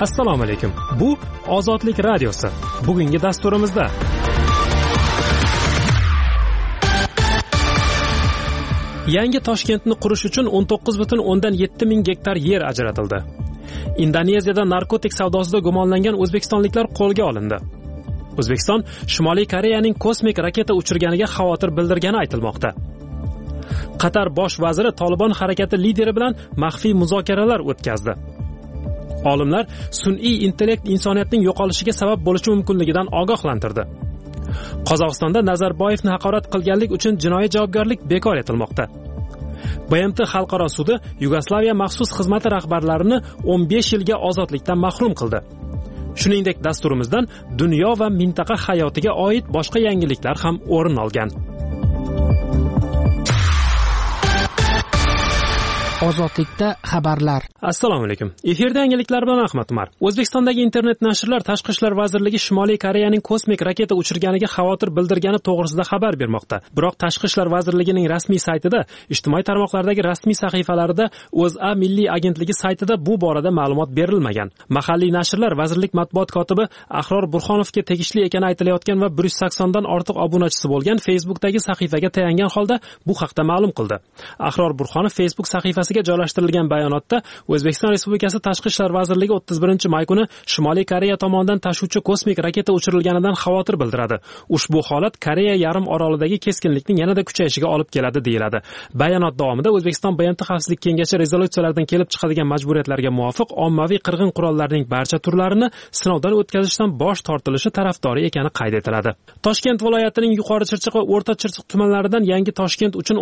Assalomu alaykum. Bu Ozodlik radiosi. Bugungi dasturimizda yangi Toshkentni qurish uchun 19,7 ming gektar yer ajratildi. Indoneziyada narkotik savdosida gumonlangan o'zbekistonliklar qo'lga olindi. O'zbekiston Shimoliy Koreyaning kosmik raketa uchirganiga xavotir bildirgani aytilmoqda. Qatar bosh vaziri Tolibon harakati lideri bilan maxfiy muzokaralar o'tkazdi. Olimlar sun'iy intellekt insoniyatning yo'qolishiga sabab bo'lishi mumkinligidan ogohlantirdi. Qozog'istonda Nazarboyevni haqorat qilganlik uchun jinoiy javobgarlik bekor etilmoqda. BMT xalqaro sudi Yugoslaviya maxsus xizmati rahbarlarini 15 yilga ozodlikdan mahrum qildi. Shuningdek, dasturimizdan dunyo va mintaqa hayotiga oid boshqa yangiliklar ham o'rin olgan. Ozodlikda xabarlar. Assalomu alaykum. Efirda yangiliklar bilan Ahmad Umar. O'zbekistondagi internet nashrlar Tashqi ishlar vazirligi Shimoliy Koreyaning kosmik raketa uchirganiga xavotir bildirgani to'g'risida xabar bermoqda. Biroq Tashqi ishlar vazirligining rasmiy saytida, ijtimoiy tarmoqlardagi rasmiy sahifalarida, O'zA milliy agentligi saytida bu borada ma'lumot berilmagan. Mahalliy nashrlar vazirlik matbuot kotibi Ahror Burxonovga tegishli ekani aytilayotgan va 180 dan ortiq obunachisi bo'lgan Facebook'dagi sahifaga tayangan holda bu haqda ma'lum qildi. Ahror Burxonov Facebook sahifasi joylashtirilgan bayonotda O'zbekiston Respublikasi Tashqi ishlar vazirligi 31-may kuni Shimoliy Koreya tomonidan tashuvchi kosmik raketa uchirilganidan xavotir bildiradi. Ushbu holat Koreya yarim orolidagi keskinlikning yanada kuchayishiga olib keladi deyiladi. Bayonot davomida O'zbekiston BMT xavfsizlik kengashi rezolyutsiyalaridan kelib chiqadigan majburiyatlarga muvofiq ommaviy qirg'in qurollarining barcha turlarini sinovdan o'tkazishdan bosh tortilishi tarafdori ekani qayd etiladi. Toshkent viloyatining Yuqori Chirchiq va O'rta Chirchiq tumanlaridan yangi Toshkent uchun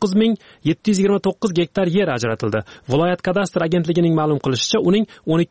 19,729 gektar yer ajratildi. Viloyat kadastr agentligining ma'lum qilishicha, uning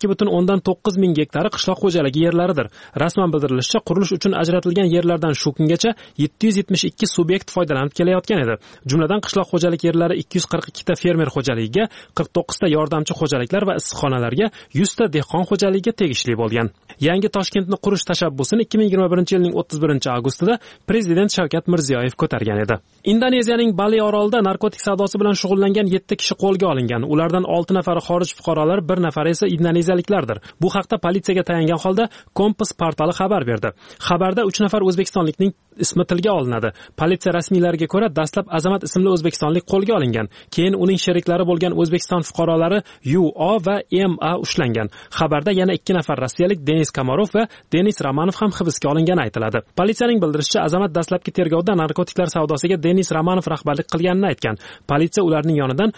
12,9 ming gektari qishloq xo'jaligi yerlaridir. Rasman bildirilishicha, qurilish uchun ajratilgan yerlardan shu kungacha 772 subyekt foydalanib kelayotgan edi. Jumladan qishloq xo'jalik yerlari 242 ta fermer xo'jaligiga, 49 ta yordamchi xo'jaliklar va issiqxonalarga, 100 ta dehqon xo'jaligiga tegishli bo'lgan. Yangi Toshkentni qurish tashabbusini 2021-yilning 31-avgustida Prezident Shavkat Mirziyoyev ko'targan edi. Indoneziyaning Bali orolida narkotik savdosi bilan shug'ullangan 7 kishi qo'lga olingan. Ulardan 6 nafari xorij fuqarolari, 1 nafari esa indoneziyaliklardir. Bu haqda politsiyaga tayangan holda Kompas portali xabar berdi. Xabarda 3 nafar o'zbekistonlikning ismi tilga olinadi. Politsiya rasmiylariga ko'ra, dastlab Azamat ismli o'zbekistonlik qo'lga olingan. Keyin uning sheriklari bo'lgan O'zbekiston fuqarolari UO va MA ushlangan. Xabarda yana 2 nafar rossiyalik Denis Komarov va Denis Romanov ham hibsga olingani aytiladi. Politsiyaning bildirishicha, Azamat dastlabki tergovda narkotiklar savdosiga Denis Romanov rahbarlik qilganini aytgan. Politsiya ularning yonidan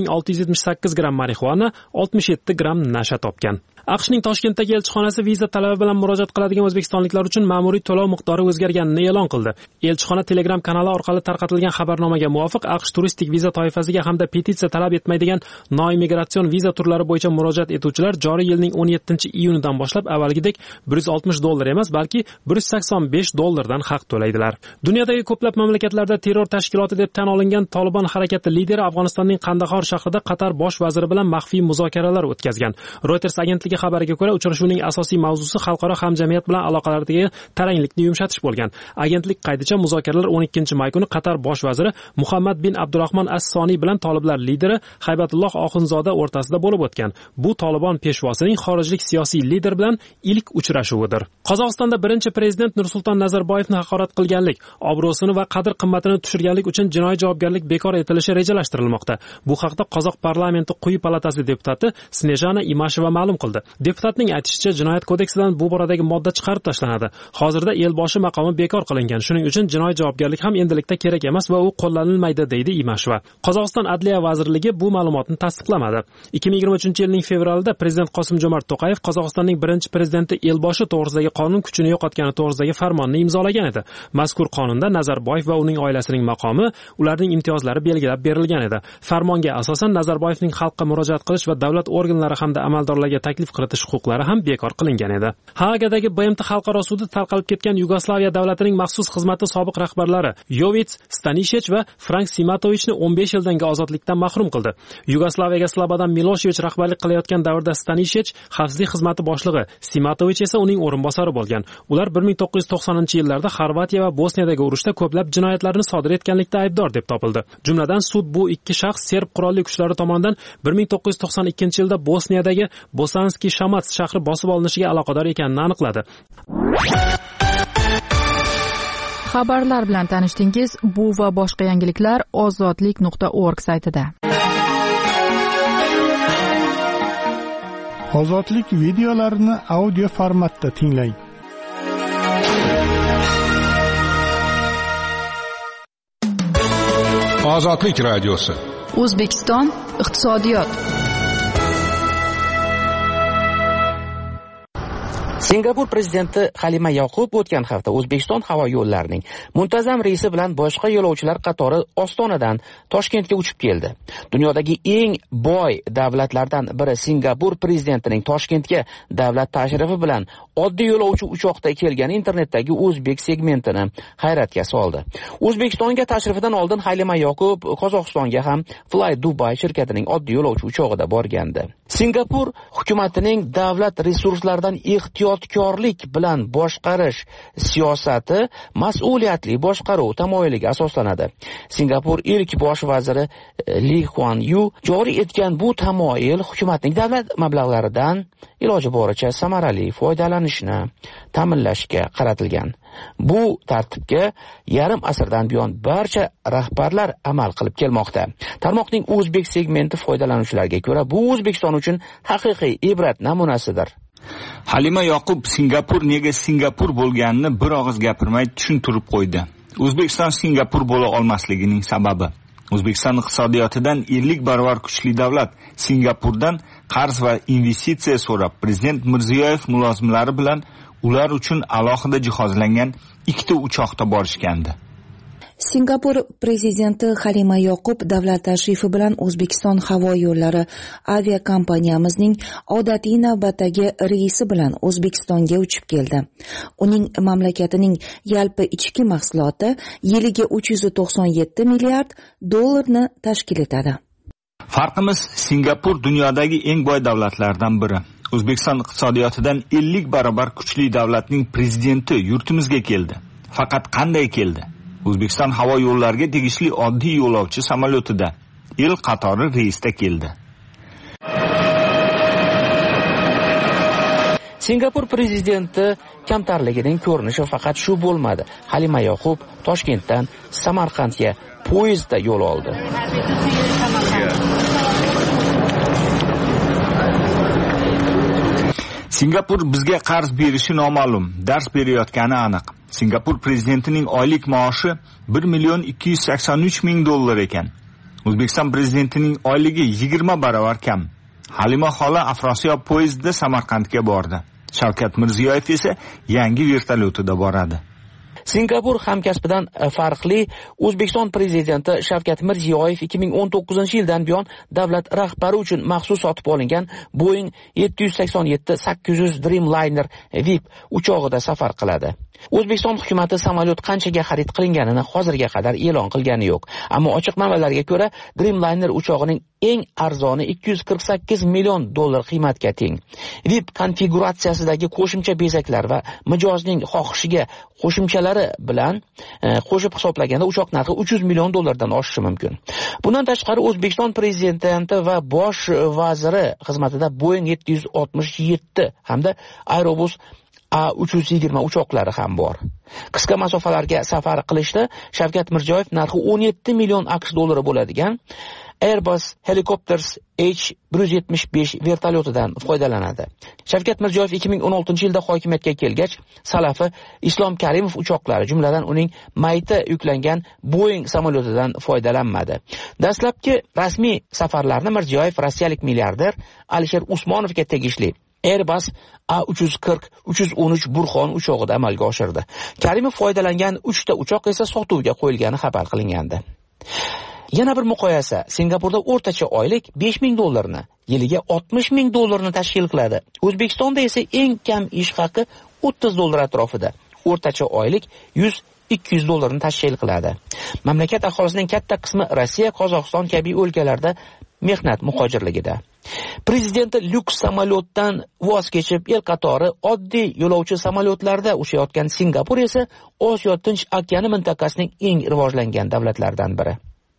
1678 gram marixuana, 67 gram nasha topgan. AQShning Toshkentdagi elchixonasi viza talabi bilan murojaat qiladigan o'zbekistonliklar uchun ma'muriy to'lov miqdori o'zgarganini e'lon qildi. Elchixona Telegram kanali orqali tarqatilgan xabarnomaga muvofiq, AQSh turistik viza toifasiga hamda petitsiya talab etmaydigan noimmigratsion viza turlari bo'yicha murojaat etuvchilar joriy yilning 17-iyunidan boshlab avvalgidek $160 emas, balki $185 dan haq to'laydilar. Dunyodagi ko'plab mamlakatlarda terror tashkiloti deb tan olingan Tolibon harakati lideri Afg'onistonning Qandahor shahrida Qatar bosh vaziri bilan maxfiy muzokaralar o'tkazgan. Reuters agentligi xabariga ko'ra, uchrashuvning asosiy mavzusi xalqaro hamjamiyat bilan aloqalardagi taranglikni yumshatish bo'lgan. Agentlik qayticha, muzokaralar 12-may kuni Qatar bosh vaziri Muhammad bin Abdurahmon As-Soniy bilan Toliblar lideri Haybatulloh Oxunzoda o'rtasida bo'lib o'tgan. Bu Tolibon peshvosining xorijlik siyosiy lider bilan ilk uchrashuvidir. Qozog'istonda birinchi prezident Nursulton Nazarboyevni haqorat qilganlik, obro'sini va qadr-qimmatini tushirganlik uchun jinoiy javobgarlik bekor etilishi rejalashtirilmoqda. Bu haqda Qozoq parlamenti quyi palatasi deputati Snejana Imasheva ma'lum qildi. Deputatning aytishicha, jinoyat kodeksidan bu boradagi modda chiqarib tashlanadi. Hozirda elboshi maqomi bekor qilingan. Shuning uchun jinoiy javobgarlik ham endilikda kerak emas va u qo'llanilmaydi, deydi Imasheva. Qozog'iston Adliya vazirligi bu ma'lumotni tasdiqlamadi. 2023-yilning fevralida prezident Qosim-Jomart To'qayev Qozog'istonning birinchi prezidenti elboshi to'g'risidagi qonun kuchini yo'qotgani to'g'risidagi farmonni imzolagan edi. Mazkur qonunda Nazarboyev va uning oilasining maqomi, ularning imtiyozlari belgilab berilgan edi. Farmonga asosan Nazarboyevning xalqqa murojaat qilish va davlat organlari hamda amaldorlarga taklif kiritish huquqlari ham bekor qilingan edi. Haagadagi BMT xalqaro sudi tarqalib ketgan Yugoslaviya davlatining maxsus maxsus xizmati sobiq rahbarlari Yovits Stanishech va Frank Simatovichni 15 yildan ozodlikdan mahrum qildi. Yugoslaviyaga Slobodan Miloshevich rahbarlik qilayotgan davrda Stanishech xavfsizlik xizmati boshlig'i, Simatovich esa uning o'rinbosari bo'lgan. Ular 1990-yillarda Xorvatiya va Bosniyadagi urushda ko'plab jinoyatlarni sodir etganlikda aybdor deb topildi. Jumladan sud bu ikki shaxs serb qurolli kuchlari tomonidan 1992-yilda Bosniyadagi Bosanski Shamats shahri bosib olinishiga aloqador ekanini aniqladi. Xabarlar bilan tanishdingiz. Bu va boshqa yangiliklar ozodlik.org saytida. Ozodlik videolarini audio formatda tinglang. Ozodlik radiosi. O'zbekiston iqtisodiyot. Singapur prezidenti Halima Yoqub o'tgan hafta O'zbekiston havo yo'llarining muntazam reysi bilan boshqa yo'lovchilar qatori Ostonadan Toshkentga uchib keldi. Dunyodagi eng boy davlatlardan biri Singapur prezidentining Toshkentga davlat tashrifi bilan oddiy yo'lovchi uchoqda kelgani internetdagi o'zbek segmentini hayratga soldi. O'zbekistonga tashrifidan oldin Halima Yoqub Qozog'istonga ham Fly Dubai shirkatining oddiy yo'lovchi uchog'ida borgandi. Singapur hukumatining davlat resurslaridan ehtiyotkorlik bilan boshqarish siyosati mas'uliyatli boshqaruv tamoyiliga asoslanadi. Singapur ilk bosh vaziri Lee Kuan Yew joriy etgan bu tamoyil hukumatning davlat mablag'laridan iloji boricha samarali foydalanishni ta'minlashga qaratilgan. Bu tartibga yarim asrdan buyon barcha rahbarlar amal qilib kelmoqda. Tarmoqning o'zbek segmenti foydalanuvchilariga ko'ra bu O'zbekiston uchun haqiqiy ibrat namunasidir. Halima Yoqub Singapur nega Singapur bo'lganini bir og'iz gapirmay tushuntirib qo'ydi. O'zbekiston Singapur bo'la olmasligining sababi. O'zbekiston iqtisodiyotidan 50 barobar kuchli davlat Singapurdan qarz va investitsiya so'rab, prezident Mirziyoyev mulozimlari bilan ular uchun alohida jihozlangan ikkita uchoqda borishgandi. Singapur prezidenti Halima Yoqub davlat tashrifi bilan O'zbekiston havo yo'llari aviakompaniyamizning odatiy navbatdagi reysi bilan O'zbekistonga uchib keldi. Uning mamlakatining yalpi ichki mahsuloti yiliga 397 milliard dollarni tashkil etadi. Farqimiz Singapur dunyodagi eng boy davlatlardan biri. O'zbekiston iqtisodiyotidan 50 barobar kuchli davlatning prezidenti yurtimizga keldi. Faqat qanday keldi? O'zbekiston havo yo'llariga tegishli oddiy yo'lovchi samolyotida el qatori reysda keldi. Singapur prezidenti kamtarligining ko'rinishi faqat shu bo'lmadi. Halima Yoqub Toshkentdan Samarqandga poyezdda yo'l oldi. Singapur bizga qarz berishi noma'lum, dars berayotgani aniq. Singapur prezidentining oylik maoshi 1.283.000 dollar ekan. O'zbekiston prezidentining oyligi 20 barobar kam. Halima xola Afrosiyob poyezdida Samarqandga bordi. Shavkat Mirziyoyev esa yangi vertolyotida boradi. Singapur hamkasbidan farqli O'zbekiston prezidenti Shavkat Mirziyoyev 2019-yildan buyon davlat rahbari uchun maxsus sotib olingan Boeing 787-800 Dreamliner VIP uchog'ida safar qiladi. O'zbekiston hukumati samolyot qanchaga xarid qilinganini hozirga qadar e'lon qilgani yo'q. Ammo ochiq manbalarga ko'ra Dreamliner uchog'ining eng arzoni 248 million dollar qiymatga teng. VIP konfiguratsiyasidagi qo'shimcha bezaklar va mijozning xohishiga qo'shimchalari bilan qo'shib hisoblaganda uchoq narxi 300 million dollardan oshishi mumkin. Bundan tashqari O'zbekiston prezidenti va bosh vaziri xizmatida Boeing 767 hamda Airbus A320 uchoqlari ham bor. Qisqa masofalarga safar qilishda Shavkat Mirziyoyev narxi 17 million AQSh dollari bo'ladigan Airbus Helicopters H175 vertolyotidan foydalanadi. Shavkat Mirziyoyev 2016-yilda hokimiyatga kelgach, salafi Islom Karimov uchoqlari, jumladan uning mayta yuklangan Boeing samolyotidan foydalanmadi. Dastlabki rasmiy safarlarni Mirziyoyev rossiyalik milliarder Alisher Usmonovga tegishli Airbus A340-313 Burxon uchog'ida amalga oshirdi. Karimov foydalangan 3 ta uchoq esa sotuvga qo'yilgani xabar qilingandi. Yana bir muqoyasa, Singapurda o'rtacha oylik 5000 dollarni, yiliga 60.000 dollarni tashkil qiladi. O'zbekistonda esa eng kam ish haqi 30 dollar atrofida. O'rtacha oylik $200 tashkil qiladi. Mamlakat aholisining katta qismi Rossiya, Qozog'iston kabi o'lkalarda mehnat muhojirligida. Prezidenti lyuks samolyotdan voz kechib, el qatori oddiy yo'lovchi samolyotlarda uchayotgan Singapur esa Osiyo Tinch okeani mintaqasining eng rivojlangan davlatlaridan biri.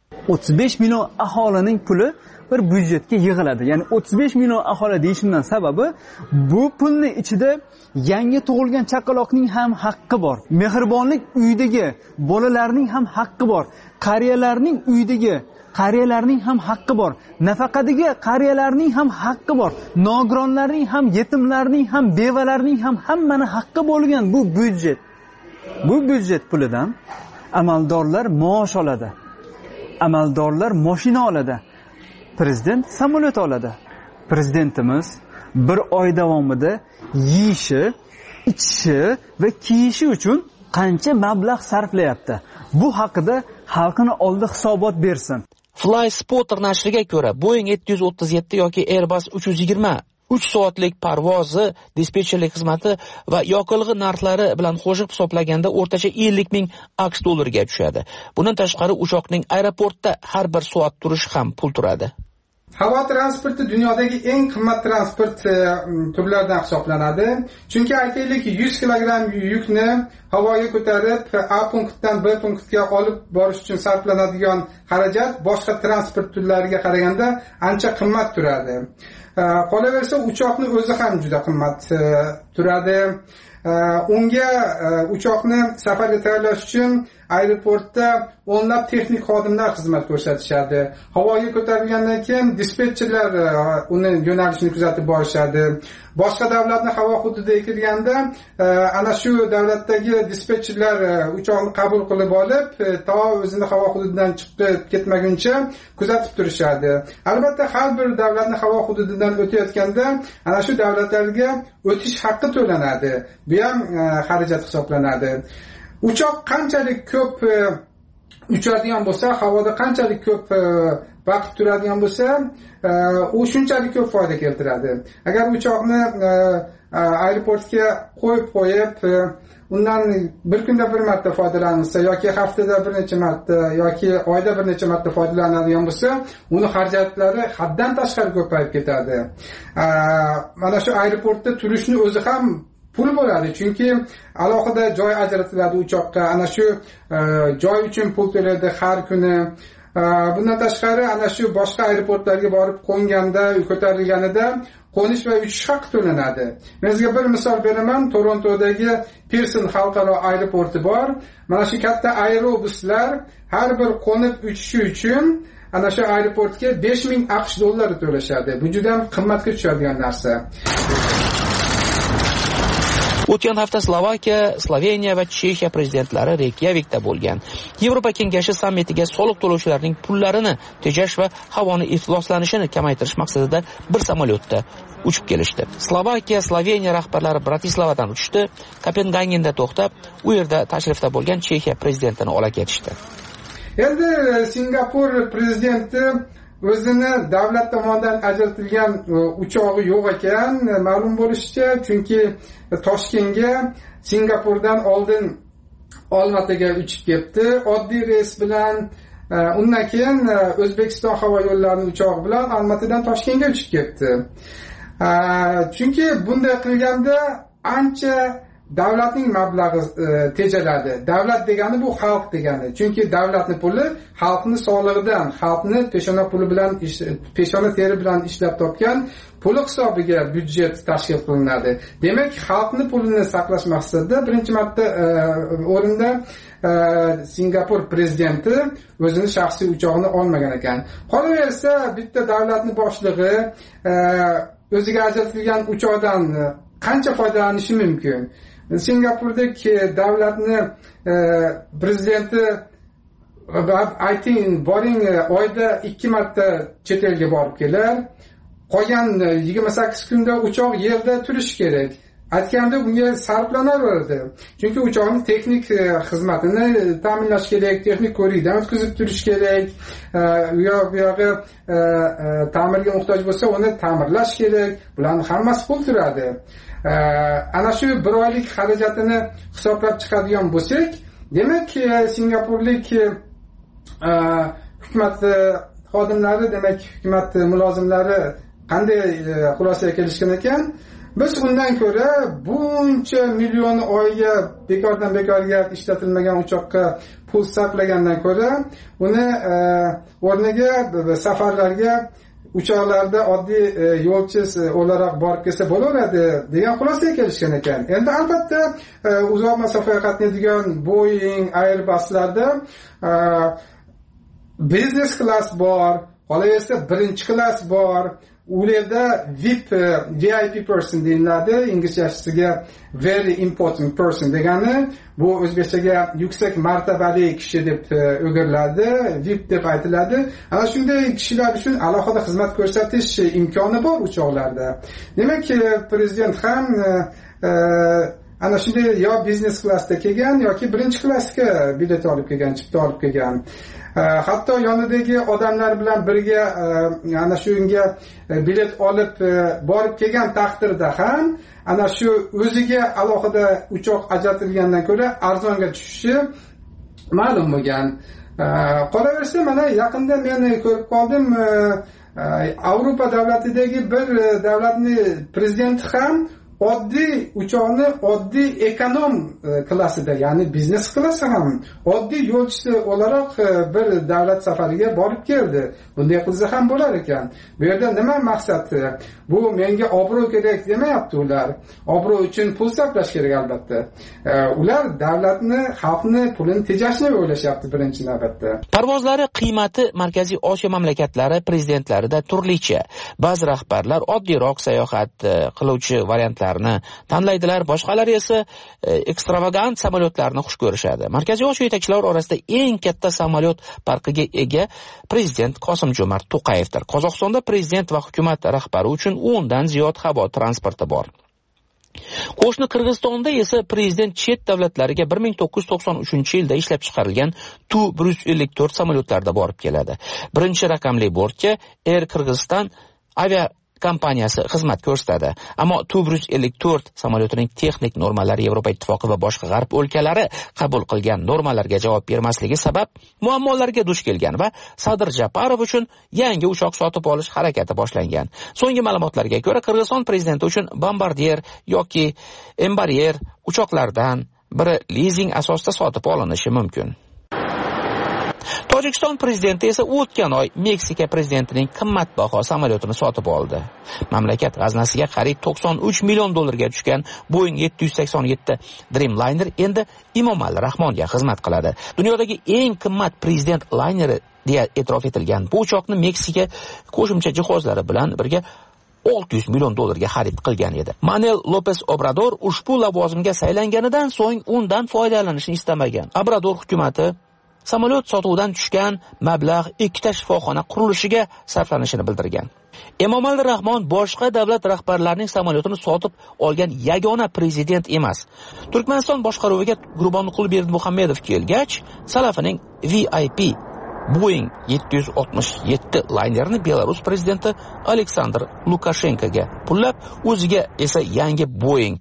35 million aholining puli bir byudjetga yig'iladi. Ya'ni 35 million aholi deyishimdan sababi bu pulning ichida yangi tug'ilgan chaqaloqning ham haqqi bor. Mehribonlik uyidagi bolalarning ham haqqi bor. Qariyalarning uyidagi qariyalarning ham haqqi bor. Nafaqadagi qariyalarning ham haqqi bor. Nogironlarning ham, yetimlarning ham, bevalarning ham hammani haqqi bo'lgan bu byudjet. Bu byudjet pulidan amaldorlar maosh oladi. Amaldorlar mashina oladi. Prezident samolyot oladi. Prezidentimiz bir oy davomida yeyishi, ichishi va kiyishi uchun qancha mablag' sarflayapti? Bu haqida xalqini oldida hisobot bersin. Fly Spotter nashriga ko'ra, Boeing 737 yoki Airbus 320 3 soatlik parvozi, dispetcherlik xizmati va yoqilg'i narxlari bilan qo'shib hisoblaganda o'rtacha 50 ming AQSh dollariga tushadi. Bundan tashqari uchoqning aeroportda har bir soat turishi ham pul turadi. Havo transporti dunyodagi eng qimmat transport turlaridan hisoblanadi. Chunki aytaylik 100 kilogramm yukni havoga ko'tarib A punktdan B punktga olib borish uchun sarflanadigan xarajat boshqa transport turlariga qaraganda ancha qimmat turadi. Qolaversa uchoqning o'zi ham juda qimmat turadi. Unga uchoqni safarga tayyorlash uchun aeroportda o'nlab texnik xodimlar xizmat ko'rsatishadi. Havoga ko'tarilgandan keyin dispetcherlar uni yo'nalishini kuzatib borishadi. Boshqa davlatning havo hududiga kirganda ana shu davlatdagi dispetcherlar uchoqni qabul qilib olib, to o'zining havo hududidan chiqib ketmaguncha kuzatib turishadi. Albatta har bir davlatning havo hududidan o'tayotganda ana shu davlatlarga o'tish haqqi to'lanadi. Bu ham xarajat hisoblanadi. Uchoq qanchalik ko'p uchadigan bo'lsa, havoda qanchalik ko'p vaqt turadigan bo'lsa, u shunchalik ko'p foyda keltiradi. Agar uchoqni aeroportga qo'yib, undan bir kunda bir marta foydalanilsa yoki haftada bir necha marta yoki oyda bir necha marta foydalanadigan bo'lsa, uni xarajatlari haddan tashqari ko'payib ketadi. Mana shu aeroportda turishni o'zi ham pul bo'ladi, chunki alohida joy ajratiladi uchoqqa. Ana shu joy uchun pul to'laydi har kuni. Bundan tashqari ana shu boshqa aeroportlarga borib qo'nganda, ko'tarilganida qo'nish va uchish haqqi to'lanadi. Men sizga bir misol beraman. Torontodagi Pearson xalqaro aeroporti bor. Mana shu katta aerobuslar har bir qo'nib uchishi uchun ana shu aeroportga 5000 AQSh dollari to'lashadi. Bu juda ham qimmatga tushadigan narsa. O'tgan hafta Slovakiya, Sloveniya va Chexiya prezidentlari Reykyavikda bo'lgan. Yevropa kengashi sammitiga soliq to'lovchilarning pullarini tejash va havoni ifloslanishini kamaytirish maqsadida bir samolyotda uchib kelishdi. Slovakiya, Sloveniya rahbarlari Bratislavadan uchishdi, Kopengagenda to'xtab, u yerda tashrifda bo'lgan Chexiya prezidentini ola ketishdi. Endi Singapur prezidenti o'zini davlat tomonidan ajratilgan uchog'i yo'q ekan, ma'lum bo'lishicha, chunki Toshkentga Singapurdan oldin Olmaotaga uchib ketdi, oddiy reys bilan. Undan keyin O'zbekiston havo yo'llarining uchog'i bilan Olmaotadan Toshkentga uchib ketdi. Chunki bunday qilganda ancha davlatning mablag'i tejaladi. Davlat degani bu xalq degani. Chunki davlatning puli xalqning solig'idan, xalqni peshona puli bilan, peshona teri bilan ishlab topgan puli hisobiga byudjet tashkil qilinadi. Demak, xalqning pulini saqlash maqsadida birinchi marta o'rinda Singapur prezidenti o'zini shaxsiy uchog'ini olmagan ekan. Qolaversa, bitta davlatning boshlig'i o'ziga ajratilgan uchoqdan qancha foydalanishi mumkin? Singapurdagi davlatni prezidenti ayting, boring oyda 2 marta chet elga borib kelar. Qolgan 28 kunda uchoq yerda turishi kerak. Aytganda bunga sarflanaveradi. Chunki uchoqning texnik xizmatini ta'minlash kerak, texnik ko'rikdan o'tkazib turish kerak. Bu yog'i ta'mirga muhtoj bo'lsa, uni ta'mirlash kerak. Bularning hammasi pul turadi. Ana shu bir oylik xarajatini hisoblab chiqadigan bo'lsak, Demak, Singapurlik hukumat xodimlari, demak, hukumat mulozimlari qanday xulosaga kelishgan ekan? Biz undan ko'ra buncha million oyga bekordan bekorga ishlatilmagan uchoqqa pul sarflagandan ko'ra uni o'rniga safarlarga uchoqlarda oddiy yo'lchi o'laroq borib kelsa bo'laveradi degan xulosaga kelishgan ekan. Endi albatta uzoq masofaga qatnaydigan Boeing, Airbus'larda business class bor, qolaversa birinchi klass bor. Ularda VIP person deyiladi, inglizchasiga very important person degani, bu o'zbekchaga yuksak martabali kishi deb o'giriladi, VIP deb aytiladi. Ana shunday kishilar uchun alohida xizmat ko'rsatish imkoni bor uchoqlarda. Demak, prezident ham ana shunday yo biznes klassda kelgan yoki birinchi klassga bilet olib kelgan, chipta olib kelgan. Hatto yonidagi odamlar bilan birga ana shunga bilet olib borib kelgan taqdirda ham ana shu o'ziga alohida uchoq ajratilgandan ko'ra arzonga tushishi ma'lum bo'lgan. Qolaversa, mana yaqinda men ko'rib qoldim, Avropa davlatidagi bir davlatning prezidenti ham oddiy uchoqni oddiy ekonom klassida, ya'ni biznes klassi ham oddiy yo'lchisi o'laroq bir davlat safariga borib keldi. Bunday qilsa ham bo'lar ekan. Bu yerda nima maqsad? Bu menga obro' kerak demayapti ular. Obro' uchun pul sarflash kerak albatta. Ular davlatni, xalqni pulini tejashni o'ylashyapti birinchi navbatda. Parvozlari qiymati Markaziy Osiyo mamlakatlari prezidentlarida turlicha. Ba'zi rahbarlar oddiyroq sayohat qiluvchi variantlar tanlaydilar, boshqalari esa ekstravagant samolyotlarni xush ko'rishadi. Markaziy Osiyo yetakchilari orasida eng katta samolyot parkiga ega prezident Qosim-Jo'mart To'qayevdir. Qozog'istonda prezident va hukumat rahbari uchun 10 dan ziyod havo transporti bor. Qo'shni Qirg'izistonda esa prezident chet davlatlariga 1993-yilda ishlab chiqarilgan Tu-154 samolyotlarda borib keladi. Birinchi raqamli bortga Air Qirg'iziston avia kompaniyasi xizmat ko'rsatadi. Ammo Tu-154 samolyotining texnik normalari Yevropa ittifoqi va boshqa g'arb o'lkalari qabul qilgan normalarga javob bermasligi sabab muammolarga duch kelgan va Sadir Japarov uchun yangi uchoq sotib olish harakati boshlangan. So'nggi ma'lumotlarga ko'ra, Qirg'iziston prezidenti uchun Bombardier yoki Embraer uchoqlardan biri lizing asosida sotib olinishi mumkin. Tojikiston prezidenti esa o'tgan oy Meksika prezidentining qimmatbaho samolyotini sotib oldi. Mamlakat g'aznasiga qariyb $93 million tushgan Boeing 787 Dreamliner endi Emomali Rahmonga xizmat qiladi. Dunyodagi eng qimmat prezident layneri deya e'tirof etilgan bu uchoqni Meksika qo'shimcha jihozlari bilan birga $600 million xarid qilgan edi. Manuel López Obrador ushbu lavozimga saylanganidan so'ng undan foydalanishni istamagan. Obrador hukumati samolyot sotuvidan tushgan mablag' ikkita shifoxona qurilishiga sarflanishini bildirgan. Emomali Rahmon boshqa davlat rahbarlarining samolyotini sotib olgan yagona prezident emas. Turkmaniston boshqaruviga Gurbonqul Berdimuhammedov kelgach, Salafining VIP Boeing 767 laynerini Belarus prezidenti Aleksandr Lukashenkoga pullab, o'ziga esa yangi Boeing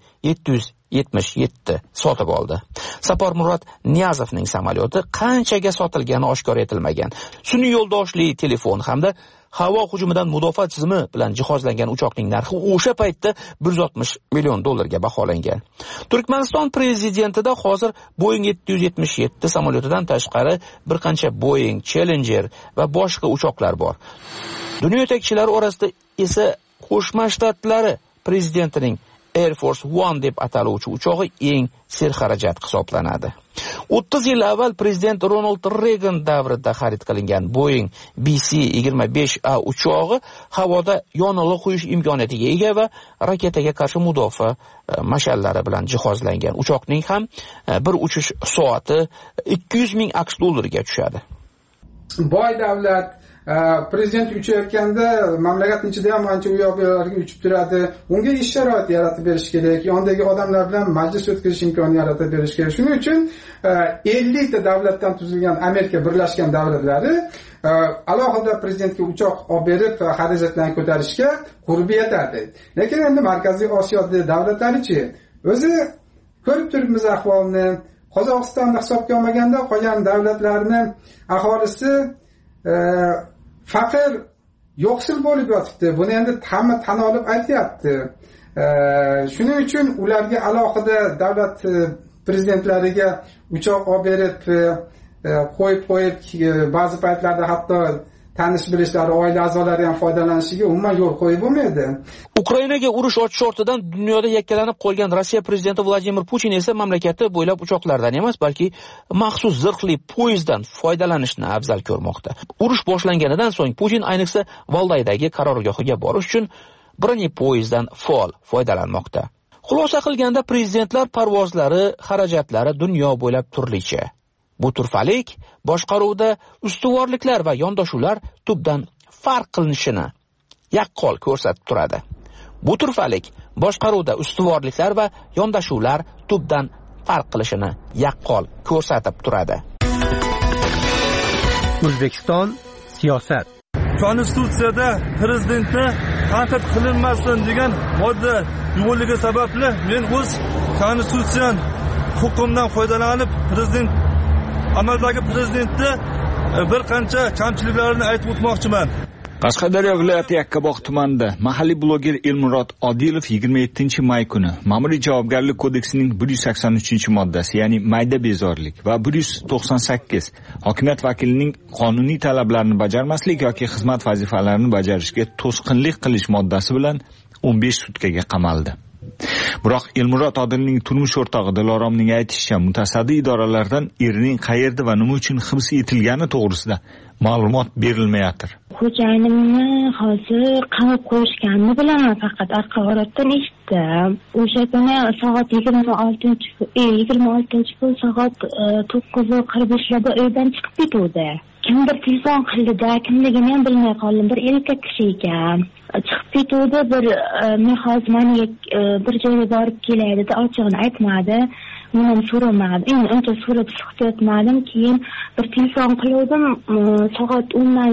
777 sotib oldi. Sapar Murat Niyazovning samolyoti qanchaga sotilgani oshkor etilmagan. Sun'iy yo'ldoshli telefon hamda havo hujumidan mudofaa tizimi bilan jihozlangan uchoqning narxi o'sha paytda $160 million baholangan. Turkmaniston prezidentida hozir Boeing 777 samolyotidan tashqari bir qancha Boeing, Challenger va boshqa uchoqlar bor. Dunyo yetakchilari orasida esa Qo'shma Shtatlari prezidentining Air Force One deb ataluvchi uchog'i eng serxarajat hisoblanadi. 30 yil avval prezident Ronald Reagan davrida xarid qilingan Boeing BC-25A uchog'i havoda yonilg'i qo'yish imkoniyatiga ega va raketaga qarshi mudofaa mashallari bilan jihozlangan. Uchoqning ham bir uchish soati $200 ming ga tushadi. Boy davlat prezident uchayotganda mamlakatning ichida ham ancha u yoqlarga uchib turadi. Unga ish sharoiti yaratib berish kerak. Yondagi odamlar bilan majlis o'tkazish imkonini yaratib berish kerak. Shuning uchun 50 ta davlatdan tuzilgan Amerika Birlashgan Davlatlari alohida prezidentga uchoq olib berib xarajatlarni ko'tarishga qurbi yetadi. Lekin endi Markaziy Osiyo davlatlarichi o'zi ko'rib turibmiz ahvolni. Qozog'istonni hisobga olmaganda qolgan davlatlarni aholisi faqir, yo'qsil bo'lib yotibdi. Buni endi hamma tan olib aytyapti. Shuning uchun ularga alohida davlat prezidentlariga uchoq olib berib qo'yib ba'zi paytlarda hatto tanish bilishlari, oila a'zolari ham foydalanishiga umuman yo'l qo'yib bo'lmaydi. Ukrainaga urush ochish ortidan dunyoda yakkalanib qolgan Rossiya prezidenti Vladimir Putin esa mamlakati bo'ylab uchoqlardan emas, balki maxsus zirhli poyezddan foydalanishni afzal ko'rmoqda. Urush boshlanganidan so'ng Putin ayniqsa Valdaydagi qarorgohiga borish uchun bronyepoyezddan faol foydalanmoqda. Xulosa qilganda prezidentlar parvozlari, xarajatlari dunyo bo'ylab turlicha. Bu turfalik boshqaruvda ustuvorliklar va yondashuvlar tubdan farq qilinishini yaqqol ko'rsatib turadi. Bu turfalik boshqaruvda ustuvorliklar va yondashuvlar tubdan farq qilishini yaqqol ko'rsatib turadi. O'zbekiston siyosat. Konstitutsiyada prezidentni tanqid qilinmasin degan modda yo'qligi sababli men o'z konstitutsiyan huquqimdan foydalanib prezident amaldagi prezidentni bir qancha kamchiliklarini aytib o'tmoqchiman. Qashqadaryo viloyati Yakkabog' tumanida mahalliy bloger Elmurod Odilov 27-may kuni Ma'muriy javobgarlik kodeksining 183-moddasi, ya'ni mayda bezorilik va 198 hokimiyat vakilining qonuniy talablarini bajarmaslik yoki xizmat vazifalarini bajarishga to'sqinlik qilish moddasi bilan 15 sutkaga qamaldi. Biroq Elmurod Odilning turmush o'rtog'i Diloromning aytishicha, mutasaddi idoralardan erining qayerda va nima uchun hibs etilgani to'g'risida ma'lumot berilmayotir. Xo'jayinimni hozir qamab qo'yishganini bilaman, faqat arqavorotdan eshitdim. O'sha kuni soat 26 soat 9:45 uydan chiqib ketdi. Kimdir telefon qildi-da, kimligini ham bilmay qoldim. Bir erkak kishi ekan. Chiqib ketdi, bir men hozir meni bir joyga borib kelay dedi, ochig'ini aytmadi. Men so'ramadim. Uncha so'rab chiqib keyin bir telefon qildim, soat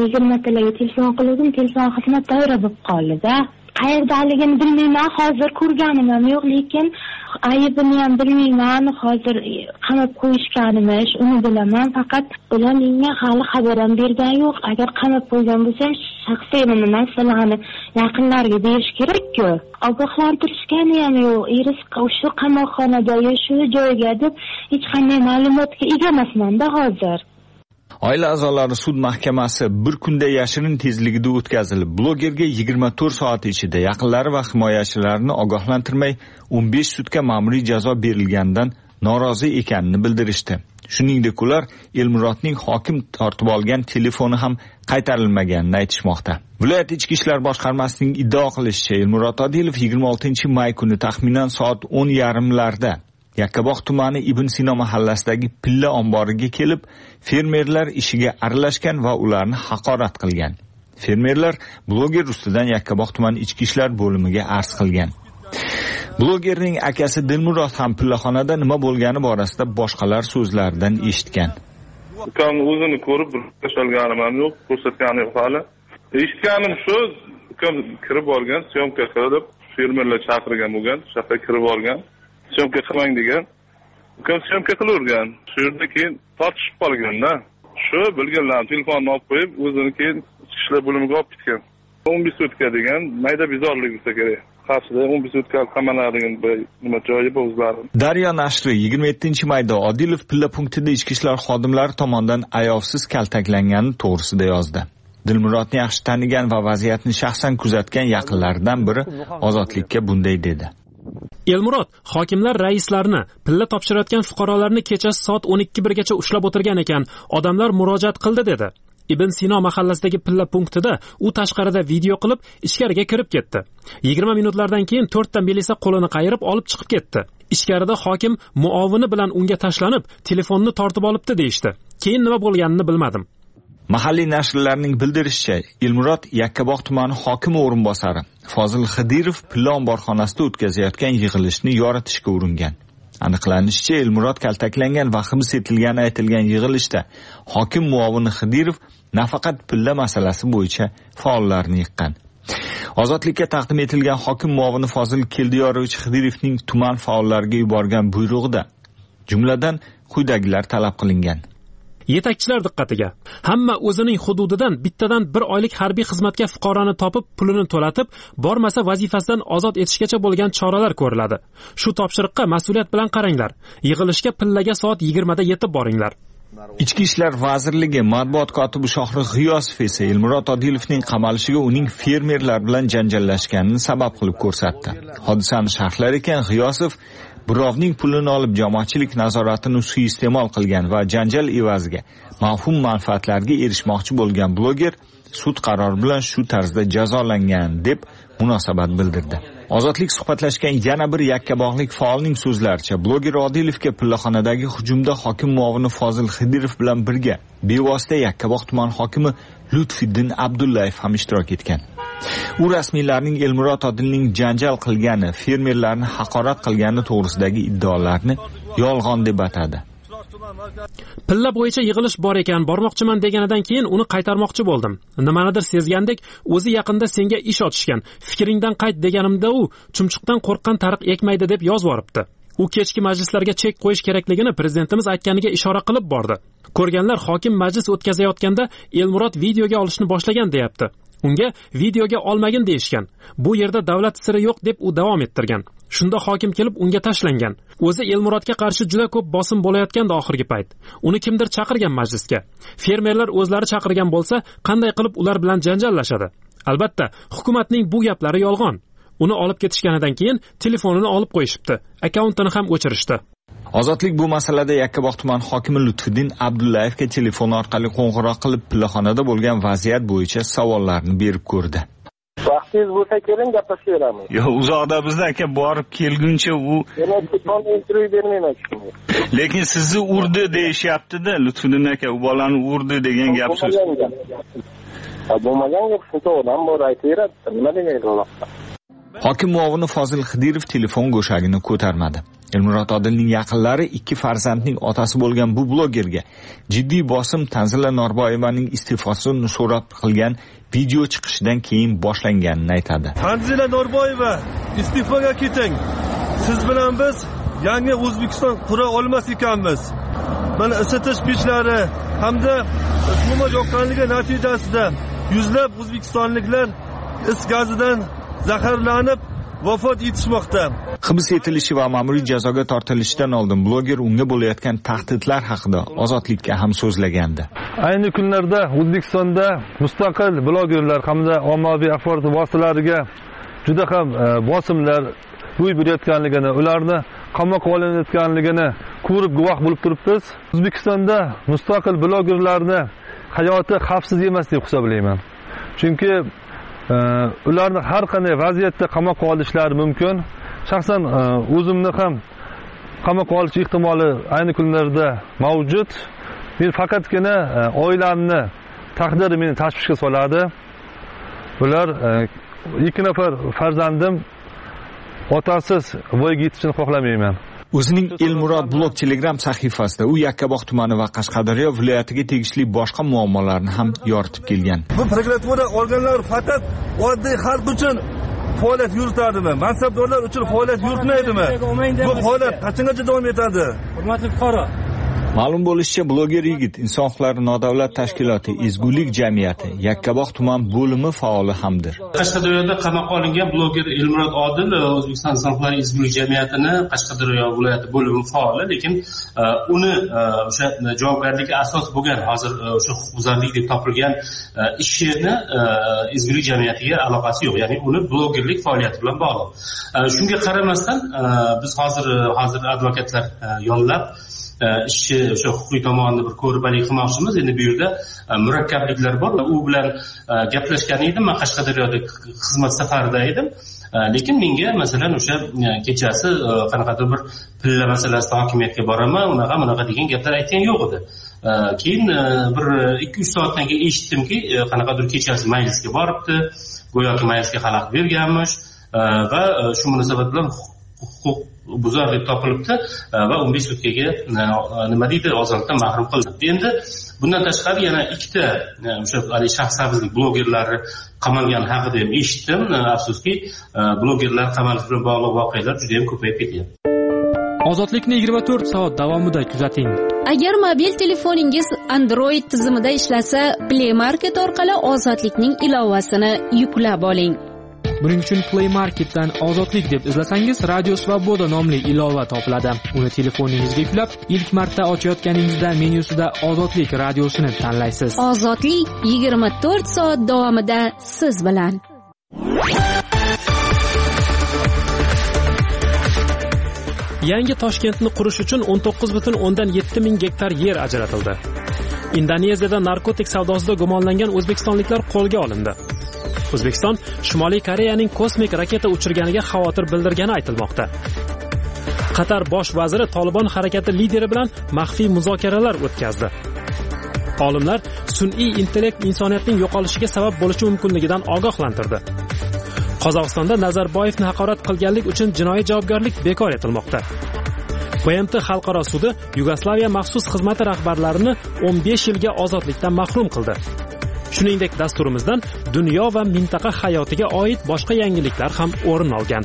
10:20 telefon qildim, telefon xizmat davra bo'lib qoldi-da. Qayerdaligini bilmayman, hozir ko'rganim ham yo'q, lekin aybini ham bilmayman. Hozir qamab qo'yishganimiz, uni bilaman, faqat ular menga hali xabar ham bergan yo'q. Agar qamab qo'ygan bo'lsam, shaxsiy narsalarni yaqinlarga berish kerak-ku. Ogohlantirishgani ham yo'q. Shu qamoqxonada shu joyga deb hech qanday ma'lumotga ega emasman-da hozir. Oila a'zolari sud mahkamasi bir kunda yashirin tezligida o'tkazilib, blogerga 24 soat ichida yaqinlari va himoyachilarini ogohlantirmay 15 sutka ma'muriy jazo berilganidan norozi ekanini bildirishdi. Shuningdek, ular Elmurodning hokim tortib olgan telefoni ham qaytarilmaganini aytishmoqda. Viloyat ichki ishlar boshqarmasining iddao qilishicha, Elmurod Odilov 26-may kuni taxminan soat 10:30larda Yakkabog' tumani Ibn Sino mahallasidagi pilla omboriga kelib, fermerlar ishiga aralashgan va ularni haqorat qilgan. Fermerlar bloger ustidan Yakkabog' tumani ichki ishlar bo'limiga arz qilgan. Blogerning akasi Dilmurod ham pillaxonada nima bo'lgani borasida boshqalar so'zlaridan eshitgan. Ukam o'zini ko'rib bir tashalganim ham yo'q, ko'rsatganim yo'q hali. Eshitganim shu, ukam kirib borgan, syomka qilib, fermerlar chaqirgan bo'lgan, shahar kirib borgan. Syomka qilmang degan. Ukam syomka qilavergan. Shu yerda keyin tortishib qolganda, shu bilganlar telefonni olib qo'yib, o'zini keyin ishlar bo'limiga olib ketgan. 15 sutka degan mayda bezorlik bo'lsa kerak. Qarshida 15 sutka qamaladigan nima joyi bo'zlari. Daryo nashri 27-mayda Odilov pilla punktida ichki ishlar xodimlari tomonidan ayovsiz kaltaklangani to'g'risida yozdi. Dilmurodni yaxshi tanigan va vaziyatni shaxsan kuzatgan yaqinlaridan biri ozodlikka bunday dedi. Elmurod hokimlar raislarni pilla topshirayotgan fuqarolarni kechasi soat 12:01gacha ushlab o'tirgan ekan, odamlar murojaat qildi dedi. Ibn Sino mahallasidagi pilla punktida u tashqarida video qilib ichkariga kirib ketdi. 20 minutlardan keyin 4 ta milisa qo'lini qayirib olib chiqib ketdi. Ichkarida hokim muovini bilan unga tashlanib, telefonni tortib olibdi deyishdi. Keyin nima bo'lganini bilmadim. Mahalliy nashrlarning bildirishicha, Elmurod Yakkabog' tumani hokimi o'rinbosari Fozil Xidirov pilla omborxonasida o'tkazayotgan yig'ilishni yoritishga uringan. Aniqlanishicha, Elmurod kaltaklangan va hibs etilgani aytilgan yig'ilishda hokim muovini Xidirov nafaqat pilla masalasi bo'yicha faollarni yiqqan. Ozodlikka taqdim etilgan hokim muovini Fozil Keldiyorovich Xidirovning tuman faollariga yuborgan buyrug'ida, jumladan quyidagilar talab qilingan. Yetakchilar diqqatiga. Hamma o'zining hududidan bittadan bir oylik harbiy xizmatga fuqaroni topib, pulini to'latib, bormasa vazifasidan ozod etishgacha bo'lgan choralar ko'riladi. Shu topshiriqqa mas'uliyat bilan qaranglar. Yig'ilishga pillaga soat 20 da yetib boringlar. Ichki ishlar vazirligi matbuot kotibi Shohrix G'iyosov esa Elmurod Odilovning qamalishiga uning fermerlar bilan janjallashganini sabab qilib ko'rsatdi. Hodisani sharhlar ekan G'iyosov birovning pulini olib jamoatchilik nazoratini suiiste'mol qilgan va janjal evaziga mavhum manfaatlarga erishmoqchi bo'lgan bloger sud qarori bilan shu tarzda jazolangan deb munosabat bildirdi. Ozodlik suhbatlashgan yana bir yakkabog'lik faolning so'zlaricha, bloger Odilovga pillaxonadagi hujumda hokim muovini Fozil Xidirov bilan birga bevosita Yakkabog' tuman hokimi Lutfiddin Abdullayev ham ishtirok etgan. U rasmiylarning Elmurod Odilning janjal qilgani, fermerlarni haqorat qilgani to'g'risidagi iddaolarni yolg'on deb atadi. Pilla bo'yicha yig'ilish bor ekan, bormoqchiman deganidan keyin uni qaytarmoqchi bo'ldim. Nimanidir sezgandek, o'zi yaqinda senga ish ochishgan. Fikringdan qayt deganimda u chumchuqdan qo'rqqan tariq ekmaydi deb yozib yoribdi. U kechki majlislarga chek qo'yish kerakligini prezidentimiz aytganiga ishora qilib bordi. Ko'rganlar hokim majlis o'tkazayotganda Elmurod videoga olishni boshlagan deyapti. Unga videoga olmagin deyishgan. Bu yerda davlat siri yo'q deb u davom ettirgan. Shunda hokim kelib unga tashlangan. O'zi Elmurodga qarshi juda ko'p bosim bo'layotganda oxirgi payt. Uni kimdir chaqirgan majlisga. Fermerlar o'zlari chaqirgan bo'lsa, qanday qilib ular bilan janjallashadi? Albatta, hukumatning bu gaplari yolg'on. Uni olib ketishganidan keyin telefonini olib qo'yishibdi. Akkauntini ham o'chirishdi. Ozodlik bu masalada Yakkabog' tuman hokimi Lutfiddin Abdullayevga telefon orqali qo'ng'iroq qilib pillaxonada bo'lgan vaziyat bo'yicha savollarni berib ko'rdi. Vaqtingiz bo'lsa keling gaplashamiz. Yo'q, uzoqda bizda aka borib kelguncha u intervyu bermayman. Lekin sizni urdi deyishyapti-da, Lutfiddin aka, u bolani urdi degan gap so'z. Bo'lmagan gap, shuncha odam bor aytaveradi. Nima demaydi? Hokim muovini Fozil Xidirov telefon go'shagini ko'tarmadi. Elmurod Odilning yaqinlari ikki farzandning otasi bo'lgan bu blogerga jiddiy bosim Tanzila Norboyevaning iste'fosini so'rab qilgan video chiqishidan keyin boshlanganini aytadi. Tanzila Norboyeva, iste'foga keting. Siz bilan biz yangi O'zbekiston qura olmas ekanmiz. Mana isitish pechlari hamda umuman yoqqanligi natijasida yuzlab o'zbekistonliklar is gazidan zaharlanib vafot etishmoqda. Hibs etilishi va ma'muriy jazoga tortilishidan oldin bloger unga bo'layotgan tahdidlar haqida Ozodlikka ham so'zlagandi. Ayni kunlarda O'zbekistonda mustaqil blogerlar hamda ommaviy axborot vositalariga juda ham bosimlar ro'y berayotganligini, ularni qamoqqa olinayotganligini ko'rib guvoh bo'lib turibmiz. O'zbekistonda mustaqil blogerlarni hayoti xavfsiz emas deb hisoblayman. Chunki ularni har qanday vaziyatda qamoqqa olishlari mumkin. Shaxsan o'zimni ham qamoqqa olish ehtimoli ayni kunlarda mavjud. Men faqatgina oilamni taqdiri meni tashvishga soladi. Ular ikki nafar farzandim otasiz voyaga yetishini xohlamayman. O'zining Elmurod blog Telegram sahifasida u Yakkabog' tumani va Qashqadaryo viloyatiga tegishli boshqa muammolarni ham yoritib kelgan. Bu prokuratura organlari faqat oddiy xalq uchun faoliyat yuritadimi? Mansabdorlar uchun faoliyat yuritmaydimi? Bu holat qachongacha davom etadi? Hurmatli fuqaro, ma'lum bo'lishicha, bloger yigit Inson huquqlari nodavlat tashkiloti Ezgulik jamiyati Yakkabog' tuman bo'limi faoli hamdir. Qashqadaryoda qamoqqa olingan bloger Elmurod Odil O'zbekiston Inson huquqlari Ezgulik jamiyatini Qashqadaryo viloyati bo'limi faoli, lekin uni o'sha javobgarlikka asos bo'lgan hozir o'sha huquqbuzarlik deb topilgan ishini Ezgulik jamiyatiga aloqasi yo'q. Ya'ni uni blogerlik faoliyati bilan bog'liq. Shunga qaramasdan biz hozir advokatlar yollab ishchi o'sha huquqiy tomonni bir ko'rib qilmoqchimiz. Endi bu yerda murakkabliklar bor. U bilan gaplashgan edim. Men Qashqadaryoda xizmat safarida edim. Lekin menga masalan o'sha kechasi qanaqadir bir pilla masalasida hokimiyatga boraman, unaqa degan gaplar aytgan yo'q edi. Keyin bir 2-3 soatdan keyin eshitdimki, qanaqadir kechasi majlisga boribdi, go'yoki majlisga xalaqit berganmish va shu munosabat bilan huquq buzar deb topilibdi va 15 sutkaga nima deydi, ozodlikdan mahrum qilindi. Endi bundan tashqari yana ikkita o'sha shaxsavizlik blogerlari qamalgani haqida ham eshitdim. Afsuski, blogerlar qamalish bilan bog'liq voqealar juda ham ko'payib ketyapti. Ozodlikni 24 soat davomida kuzating. Agar mobil telefoningiz Android tizimida ishlasa, Play Market orqali Ozodlikning ilovasini yuklab oling. Buning uchun Play Marketdan Ozodlik deb izlasangiz, Radio Svoboda nomli ilova topiladi. Uni telefoningizga yuklab, ilk marta ochayotganingizda menyusida Ozodlik radiosini tanlaysiz. Ozodlik 24 soat davomida siz bilan. Yangi Toshkentni qurish uchun 19,7 ming gektar yer ajratildi. Indoneziyada narkotik savdosida gumonlangan o'zbekistonliklar qo'lga olindi. O'zbekiston Shimoliy Koreyaning kosmik raketa uchirganiga xavotir bildirgani aytilmoqda. Qatar bosh vaziri Tolibon harakati lideri bilan maxfiy muzokaralar o'tkazdi. Olimlar sun'iy intellekt insoniyatning yo'qolishiga sabab bo'lishi mumkinligidan ogohlantirdi. Qozog'istonda Nazarboyevni haqorat qilganlik uchun jinoiy javobgarlik bekor etilmoqda. BMT xalqaro sudi Yugoslaviya maxsus xizmati rahbarlarini 15 yilga ozodlikdan mahrum qildi. Shuningdek, dasturimizdan dunyo va mintaqa hayotiga oid boshqa yangiliklar ham o'rin olgan.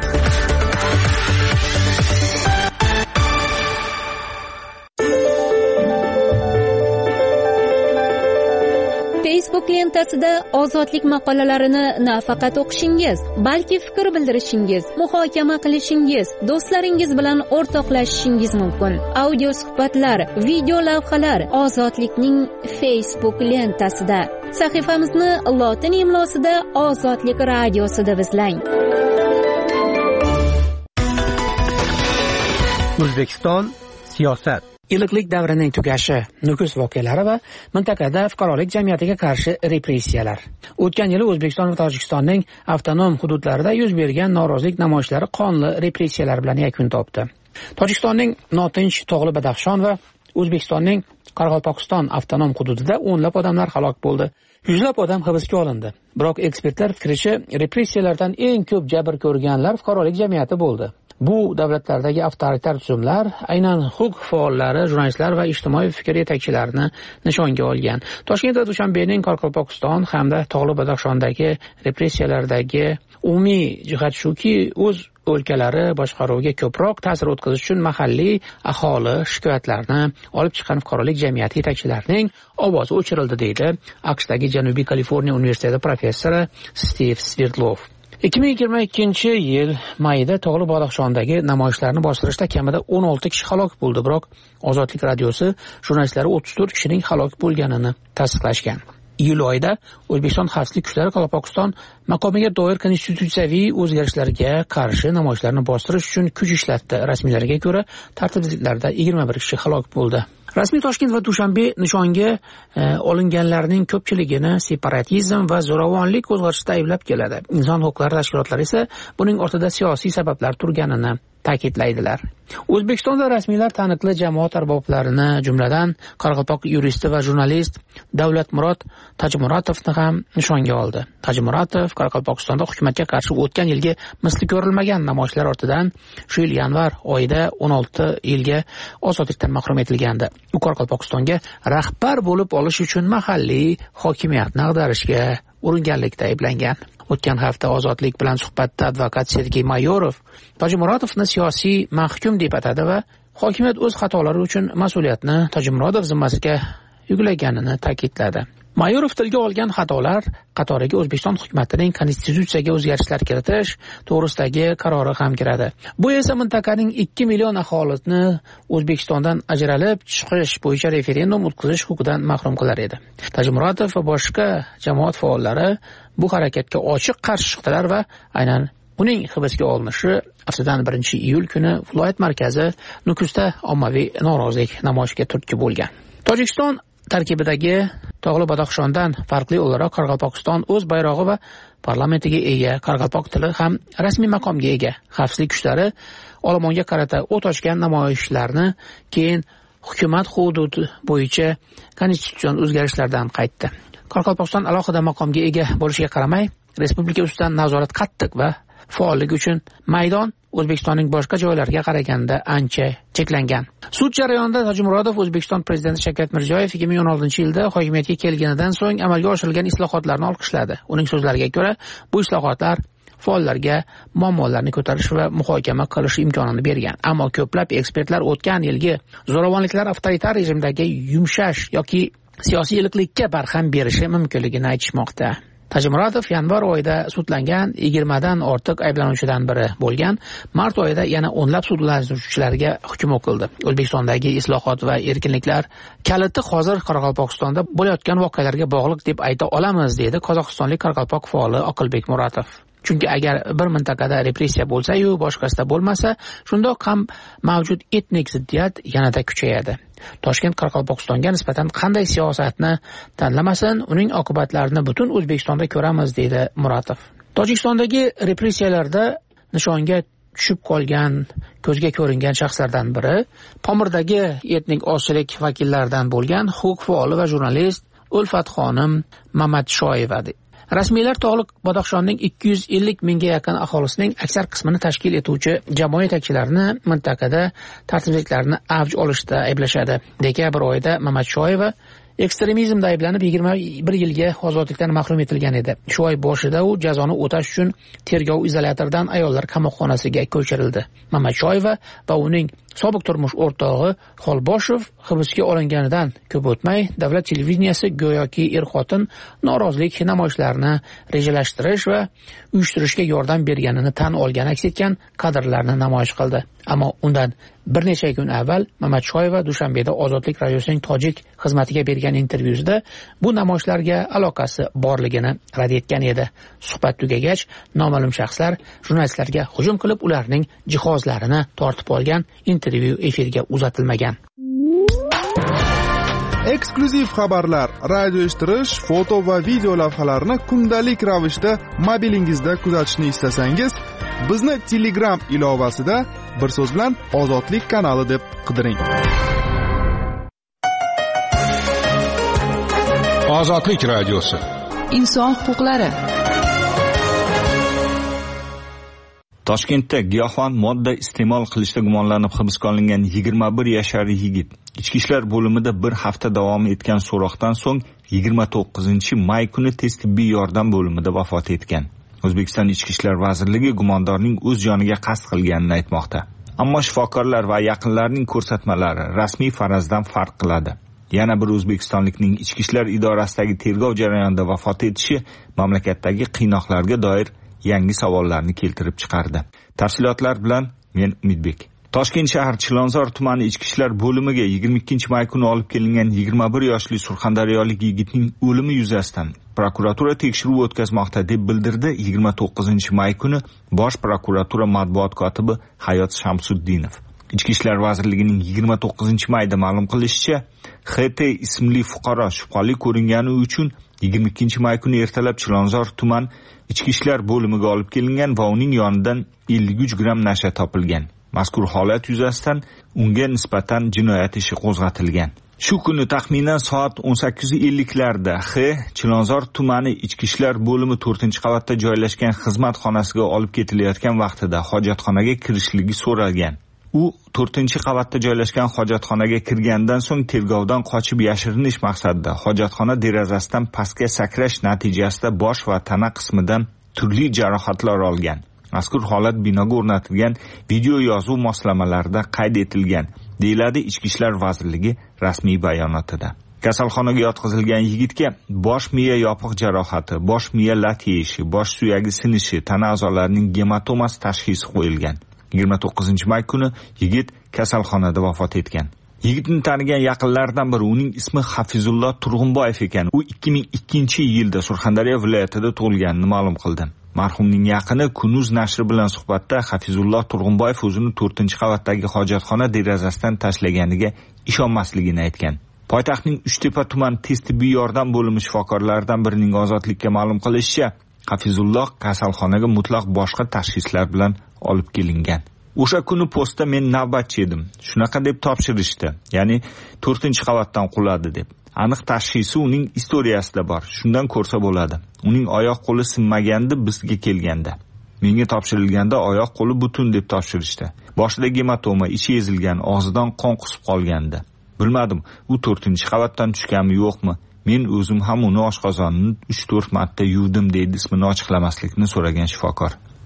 Facebook lentasida ozodlik maqolalarini nafaqat o'qishingiz, balki fikr bildirishingiz, muhokama qilishingiz, do'stlaringiz bilan o'rtoqlashishingiz mumkin. Audio suhbatlar, video lavhalar Ozodlikning Facebook lentasida. Sahifamizni lotin imlosida Ozodlik radiosi deb izlang. O'zbekiston siyosat. Iliqlik davrining tugashi, Nukus voqealari va mintaqada fuqarolik jamiyatiga qarshi repressiyalar. O'tgan yili O'zbekiston va Tojikistonning avtonom hududlarida yuz bergan norozilik namoyishlari qonli repressiyalar bilan yakun topdi. Tojikistonning Notinch tog'li Badaxshon va O'zbekistonning Qoraqalpog'iston avtonom hududida o'nlab odamlar halok bo'ldi. Yuzlab odam hibsga olindi. Biroq ekspertlar fikricha, repressiyalardan eng ko'p jabr ko'rganlar fuqarolik jamiyati bo'ldi. Bu davlatlardagi avtoritar tuzumlar aynan huquq faollari, jurnalistlar va ijtimoiy fikr yetakchilarini nishonga olgan. Toshkent va Dushanbening Qoraqalpog'iston hamda Tog'li Badaxshondagi repressiyalardagi umumiy jihat shuki, o'z o'lkalari boshqaruviga ko'proq ta'sir o'tkazish uchun mahalliy aholi shikoyatlarini olib chiqqan fuqarolik jamiyati yetakchilarining ovozi o'chirildi, deydi AQShdagi Janubiy Kaliforniya universiteti professori Steve Svertlov. 2022-yil mayida Tog'li Badaxshondagi namoyishlarni bostirishda kamida 16 kishi halok bo'ldi, biroq Ozodlik radiosi jurnalistlari 34 kishining halok bo'lganini tasdiqlashgan. Iyul oyida O'zbekiston xavfsizlik kuchlari Qoraqalpog'iston maqomiga doir konstitutsiyaviy o'zgarishlarga qarshi namoyishlarni bostirish uchun kuch ishlatdi. Rasmiylarga ko'ra, tartibsizliklarda 21 kishi halok bo'ldi. Rasmiy Toshkent va Dushanbe nishonga olinganlarning ko'pchiligini separatizm va zo'ravonlik qo'zg'atishda ayblab keladi. Inson huquqlari tashkilotlari esa buning ortida siyosiy sabablar turganini ta'kidlaydilar. O'zbekistonda rasmiylar taniqli jamoat arboblarini, jumladan Qoraqalpoq yuristi va jurnalist Davlatmurod Tajmurotovni ham nishonga oldi. Tajmuratov Qoraqalpog'istonda hukumatga qarshi o'tgan yilgi misli ko'rilmagan namoyishlar ortidan shu yil yanvar oyida 16 yilga ozodlikdan mahrum etilgandi. U Qoraqalpog'istonga rahbar bo'lib olish uchun mahalliy hokimiyatni ag'darishga uringanlikda ayblangan. O'tgan hafta Ozodlik bilan suhbatda advokat Sergey Mayorov Tajmurotovni siyosiy mahkum deb atadi va hokimiyat o'z xatolari uchun mas'uliyatni Tajmurodov zimmasiga yuklaganini ta'kidladi. Mayorov tilga olgan xatolar qatoriga O'zbekiston hukumatining konstitutsiyaga o'zgarishlar kiritish to'g'risidagi qarori ham kiradi. Bu esa mintaqaning 2 million aholisini O'zbekistondan ajralib chiqish bo'yicha referendum o'tkazish huquqidan mahrum qilar edi. Tajmurodov va boshqa jamoat faollari bu harakatga ochiq qarshi chiqdilar va aynan uning hibsga olinishi aftidan 1-iyul kuni viloyat markazi Nukusda ommaviy norozilik namoyishiga turtki bo'lgan. Tojikiston tarkibidagi Tog'li Badaxshondan farqli o'laroq Qoraqalpog'iston o'z bayrog'i va parlamentiga ega, Qoraqalpoq tili ham rasmiy maqomga ega. Xavfsizlik kuchlari olomonga qarata o't ochgan namoyishlarni keyin hukumat hududi bo'yicha konstitutsion o'zgarishlardan qaytdi. Qoraqalpog'iston alohida maqomga ega bo'lishiga qaramay, respublika ustidan nazorat qattiq va faolligi uchun maydon O'zbekistonning boshqa joylariga qaraganda ancha cheklangan. Sud jarayonida Tajmurodov O'zbekiston prezidenti Shavkat Mirziyoyev 2016-yilda hokimiyatga kelganidan so'ng amalga oshirilgan islohotlarni olqishladi. Uning so'zlariga ko'ra, bu islohotlar faollarga muammolarni ko'tarish va muhokama qilish imkonini bergan. Ammo ko'plab ekspertlar o'tgan yilgi zo'ravonliklar avtoritar rejimdagi yumshash yoki siyosiy iliqlikka barham berishi mumkinligini aytishmoqda. Tajimuratov yanvar oyida sudlangan 20 dan ortiq ayblanuvchidan biri bo'lgan. Mart oyida yana o'nlab sudlanuvchilarga hukm o'qildi. O'zbekistondagi islohot va erkinliklar kaliti hozir Qoraqalpog'istonda bo'layotgan voqealarga bog'liq deb ayta olamiz, dedi qozog'istonlik Qoraqalpoq faoli Oqilbek Muratov. Chunki agar bir mintaqada repressiya bo'lsa-yu, boshqasida bo'lmasa, shundoq ham mavjud etnik ziddiyat yanada kuchayadi. Toshkent Qoraqalpog'istonga nisbatan qanday siyosatni tanlamasin, uning oqibatlarini butun O'zbekistonda ko'ramiz, dedi Muratov. Tojikistondagi repressiyalarda nishonga tushib qolgan, ko'zga ko'ringan shaxslardan biri Pomirdagi etnik ozchilik vakillaridan bo'lgan huquq faoli va jurnalist Ulfatxonim Mamadshoyevadir. Rasmiylar Tog'liq Badaxshonning 250 mingga yaqin aholisining aksar qismini tashkil etuvchi jamoat yetakchilarini mintaqada tartibsizliklarni avj olishda ayblashadi. Dekabr oyida Mamadshoyeva ekstremizmda ayblanib 21 yilga ozodlikdan mahrum etilgan edi. Shu oy boshida u jazoni o'tash uchun tergov izolyatoridan ayollar qamoqxonasiga ko'chirildi. Mamadshoyeva va uning sobiq turmush o'rtog'i Xolboshov hibsga olinganidan ko'p o'tmay davlat televideniyasi go'yoki er-xotin norozilik namoyishlarini rejalashtirish va uyushtirishga yordam berganini tan olgan aks etgan kadrlarni namoyish qildi. Ammo undan bir necha kun avval Mamadshoyeva Dushanbeda Ozodlik radiosining tojik xizmatiga bergan intervyusida bu namoyishlarga aloqasi borligini rad etgan edi. Suhbat tugagach, noma'lum shaxslar jurnalistlarga hujum qilib, ularning jihozlarini tortib olgan. Intervyu efirga uzatilmagan. Eksklyuziv xabarlar, radio eshittirish, foto va video lavhalarni kundalik ravishda mobilingizda kuzatishni istasangiz, bizni Telegram ilovasida bir so'z bilan Ozodlik kanali deb qidiring. Ozodlik radiosi. Inson huquqlari. Toshkentda giyohvand modda iste'mol qilishda gumonlanib hibsga olingan 21 yashar yigit ichki ishlar bo'limida bir hafta davom etgan so'roqdan so'ng 29-may kuni tez tibbiy yordam bo'limida vafot etgan. O'zbekiston Ichki ishlar vazirligi gumondorning o'z joniga qasd qilganini aytmoqda. Ammo shifokorlar va yaqinlarining ko'rsatmalari rasmiy farazdan farq qiladi. Yana bir o'zbekistonlikning ichki ishlar idorasidagi tergov jarayonida vafot etishi mamlakatdagi qiynoqlarga doir yangi savollarni keltirib chiqardi. Tafsilotlar bilan men Umidbek. Toshkent shahar Chilonzor tumani ichki ishlar bo'limiga 22-may kuni olib kelingan 21 yoshli surxondaryolik yigitning o'limi yuzasidan prokuratura tekshiruv o'tkazmoqda deb bildirdi 29-may kuni Bosh prokuratura matbuot kotibi Hayot Shamsuddinov. Ichki ishlar vazirligining 29-mayda ma'lum qilishicha, XT ismli fuqaro shubhali ko'ringani uchun 22-may kuni ertalab Chilonzor tuman ichki ishlar bo'limiga olib kelingan va uning yonidan 53 gram nasha topilgan. Mazkur holat yuzasidan unga nisbatan jinoyat ishi qo'zg'atilgan. Shu kuni taxminan soat 18:50larda Chilonzor tumani ichki ishlar bo'limi 4-qavatda joylashgan xizmat xonasiga olib ketilayotgan vaqtida hojatxonaga kirishligi so'ralgan. U 4-qavatda joylashgan hojatxonaga kirgandan so'ng tergovdan qochib yashirinish maqsadida hojatxona derazasidan pastga sakrash natijasida bosh va tana qismidan turli jarohatlar olgan. Mazkur holat binoga o'rnatilgan video yozuv moslamalarida qayd etilgan, deyiladi Ichki ishlar vazirligi rasmiy bayonotida. Kasalxonaga yotqizilgan yigitga bosh miya yopiq jarohati, bosh miya lat yeyishi, bosh suyagi sinishi, tana a'zolarining gematomasi tashxisi qo'yilgan. 29-may kuni yigit kasalxonada vafot etgan. Yigitni tanigan yaqinlaridan biri uning ismi Hafizulloh Turg'unboyev ekan. U 2002-yilda Surxondaryo viloyatida tug'ilganini ma'lum qildi. Marhumning yaqini Kunuz nashri bilan suhbatda Hafizulloh Turg'unboyev o'zini 4-qavatdagi hojatxona derazasidan tashlaganiga ishonmasligini aytgan. Poytaxtning Uchtepa tuman tez tibbiy yordam bo'limi shifokorlaridan birining Ozodlikka ma'lum qilishicha, Hafizulloh kasalxonaga mutlaq boshqa tashxislar bilan olib kelingan. O'sha kuni postda men navbatchi edim. Shunaqa deb topshirishdi. Ya'ni 4-qavatdan quladi deb. Aniq tashxisi uning istoriyasida bor. Shundan ko'rsa bo'ladi. Uning oyoq qo'li sinmagandi bizga kelganda. Menga topshirilganda oyoq qo'li butun deb topshirishdi. Boshida gematoma, ichi ezilgan, og'zidan qon qusib qolgandi. Bilmadim, u 4-qavatdan tushganmi yo'qmi? Men o'zim ham uni oshqozonini 3-4 marta yuvdim, deydi ismini ochiqlamaslikni so'ragan shifokor.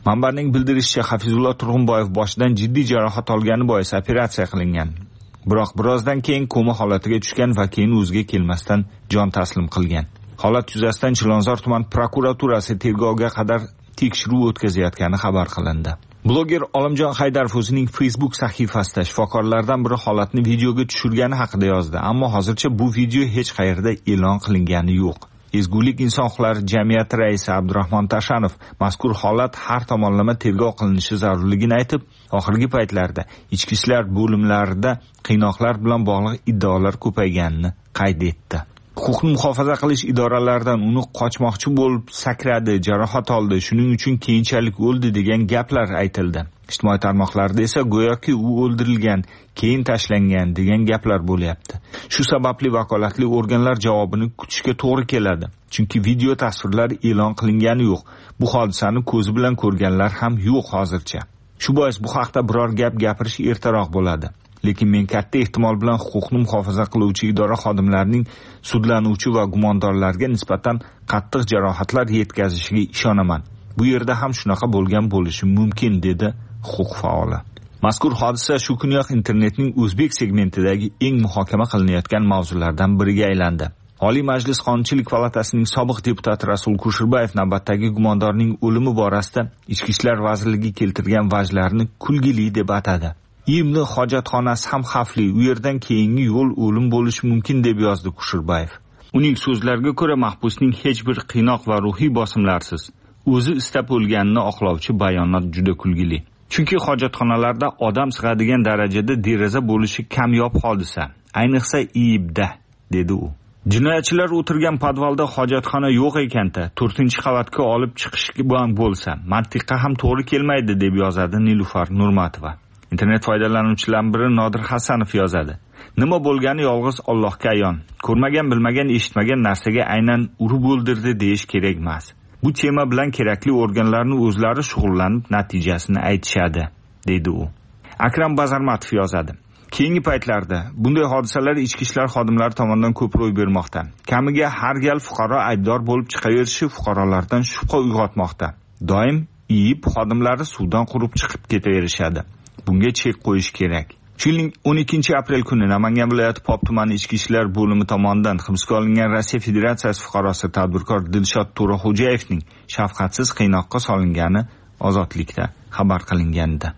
Manbaning bildirishicha, Hafizullo Turg'unboyev boshidan jiddiy jarohat olgani bois operatsiya qilingan. Biroq birozdan keyin koma holatiga tushgan va keyin o'ziga kelmasdan jon taslim qilgan. Holat yuzasidan Chilonzor tuman prokuraturasi tergovga qadar tekshiruv o'tkazayotgani xabar qilindi. Bloger Olimjon Haydarov o'zining Facebook sahifasida shifokorlardan biri holatni videoga tushirgani haqida yozdi, ammo hozircha bu video hech qayerda e'lon qilingani yo'q. Ezgulik inson huquqlari jamiyati raisi Abdurahmon Tashanov mazkur holat har tomonlama tergov qilinishi zarurligini aytib, oxirgi paytlarda ichki ishlar bo'limlarida qiynoqlar bilan bog'liq iddaolar ko'payganini qayd etdi. Huquqni muhofaza qilish idoralaridan uni qochmoqchi bo'lib sakradi, jarohat oldi, shuning uchun keyinchalik o'ldi degan gaplar aytildi. Ijtimoiy tarmoqlarda esa go'yoki u o'ldirilgan, keyin tashlangan degan gaplar bo'lyapti. Shu sababli vakolatli organlar javobini kutishga to'g'ri keladi. Chunki video tasvirlar e'lon qilingani yo'q. Bu hodisani ko'zi bilan ko'rganlar ham yo'q hozircha. Shu bois bu haqda biror gap gapirish ertaroq bo'ladi. Lekin men katta ehtimol bilan huquqni muhofaza qiluvchi idora xodimlarining sudlanuvchi va gumondorlarga nisbatan qattiq jarohatlar yetkazishiga ishonaman. Bu yerda ham shunaqa bo'lgan bo'lishi mumkin, dedi huquq faoli. Mazkur hodisa shu kuniyoq internetning o'zbek segmentidagi eng muhokama qilinayotgan mavzulardan biriga aylandi. Oliy Majlis Qonunchilik palatasining sobiq deputati Rasul Kusherbayev navbatdagi gumondorning o'limi borasida Ichki ishlar vazirligi keltirgan vajlarni kulgili deb atadi. Imli hojatxonasi ham xavfli, u yerdan keyingi yo'l o'lim bo'lishi mumkin deb yozdi Kusherbayev. Uning so'zlariga ko'ra, mahbusning hech bir qiynoq va ruhiy bosimlarsiz o'zi istab o'lganini oqlovchi bayonot juda kulgili. Chunki hojatxonalarda odam sig'adigan darajada deraza bo'lishi kamyob hodisa, ayniqsa Iyibda, dedi u. Jinoyatchilar o'tirgan podvalda hojatxona yo'q ekanda, 4-qavatga olib chiqish bo'lsa, mantiqqa ham to'g'ri kelmaydi, deb yozadi Nilufar Nurmatova. Internet foydalanuvchilaridan biri Nodir Hasanov yozadi. Nima bo'lgani yolg'iz Allohga ayon. Ko'rmagan, bilmagan, eshitmagan narsaga aynan urib o'ldirdi deyish kerak emas. Bu tema bilan kerakli organlarning o'zlari shug'ullanib natijasini aytishadi, dedi u. Akram Bazarmatov yozadi. Keyingi paytlarda bunday hodisalar ichki ishlar xodimlari tomonidan ko'p ro'y bermoqda. Kamiga har gal fuqaro aybdor bo'lib chiqaverishi fuqarolardan shubha uyg'otmoqda. Doim iyib xodimlari suvdan qurib chiqib ketaverishadi. Bunga chek qo'yish kerak. Yilning 12-aprel kuni Namangan viloyati Pop tumani ichki ishlar bo'limi tomonidan hibsga olingan Rossiya Federatsiyasi fuqarosi tadbirkor Dilshod To'raxo'jayevning shafqatsiz qiynoqqa solingani Ozodlikda xabar qilingandi.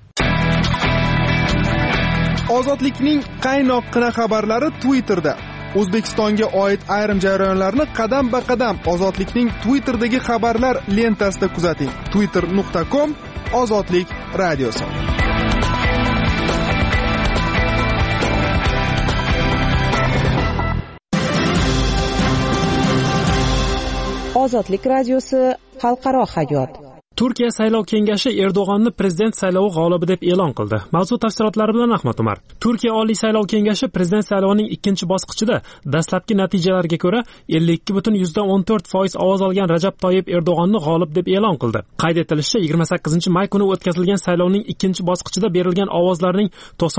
Ozodlikning qaynoqqina xabarlari Twitterda. O'zbekistonga oid ayrim jarayonlarni qadam-ba-qadam Ozodlikning Twitterdagi xabarlar lentasida kuzating. twitter.com/ozodlik radiosi. Ozodlik radiosi xalqaro hayot. Turkiya saylov kengashi Erdo'g'onni prezident saylovi g'olibi deb e'lon qildi. Mavzu tafsilotlari bilan Ahmad Umar. Turkiya Oliy saylov kengashi prezident saylovining ikkinchi bosqichida dastlabki natijalarga ko'ra 52.14% ovoz olgan Rajab Toyyib Erdo'g'onni g'olib deb e'lon qildi. Qayd etilishicha, 28-may kuni o'tkazilgan saylovning ikkinchi bosqichida berilgan ovozlarning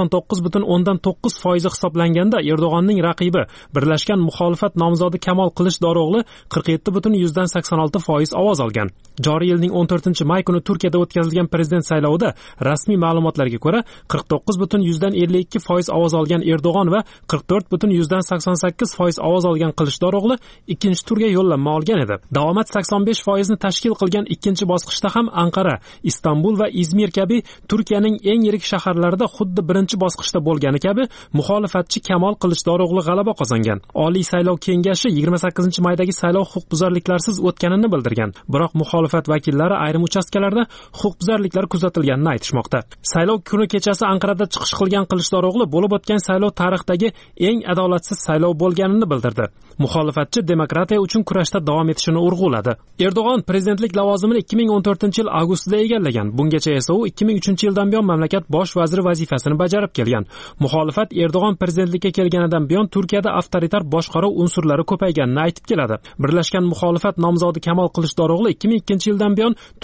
99.9% hisoblanganda Erdo'g'onning raqibi Birlashgan muxolifat nomzodi Kamol Qilichdorog'li 47.86% ovoz olgan. Joriy yilning 14-may kuni Turkiyada o'tkazilgan prezident saylovida rasmiy ma'lumotlarga ko'ra 49.52% ovoz olgan Erdo'g'on va 44.88% ovoz olgan Qilichdorog'li ikkinchi turga yo'llanma olgan edi. Davomat 85% ni tashkil qilgan ikkinchi bosqichda ham Anqara, Istanbul va Izmir kabi Turkiyaning eng yirik shaharlarida xuddi birinchi bosqichda bo'lgani kabi muxolifatchi Kamol Qilichdorog'li g'alaba qozongan. Oliy saylov kengashi 28-maydagi saylov huquqbuzarliklarsiz o'tganini bildirgan. Biroq muxolifat vakillari ayrim uchastkalarda huquqbuzarliklar kuzatilganini aytishmoqda. Saylov kuni kechasi Anqarada chiqish qilgan Qilichdorog'li bo'lib o'tgan saylov tarixdagi eng adolatsiz saylov bo'lganini bildirdi. Muxolifatchi demokratiya uchun kurashda davom etishini urg'uladi. Erdo'g'on prezidentlik lavozimini 2014-yil avgustida egallagan. Bungacha esa u 2003-yildan buyon mamlakat bosh vaziri vazifasini bajarib kelgan. Muxolifat Erdo'g'on prezidentlikka kelganidan buyon Turkiyada avtoritar boshqaruv unsurlari ko'payganini aytib keladi. Birlashgan muxolifat nomzodi Kamol Qilichdorog'li 2002-yildan buyon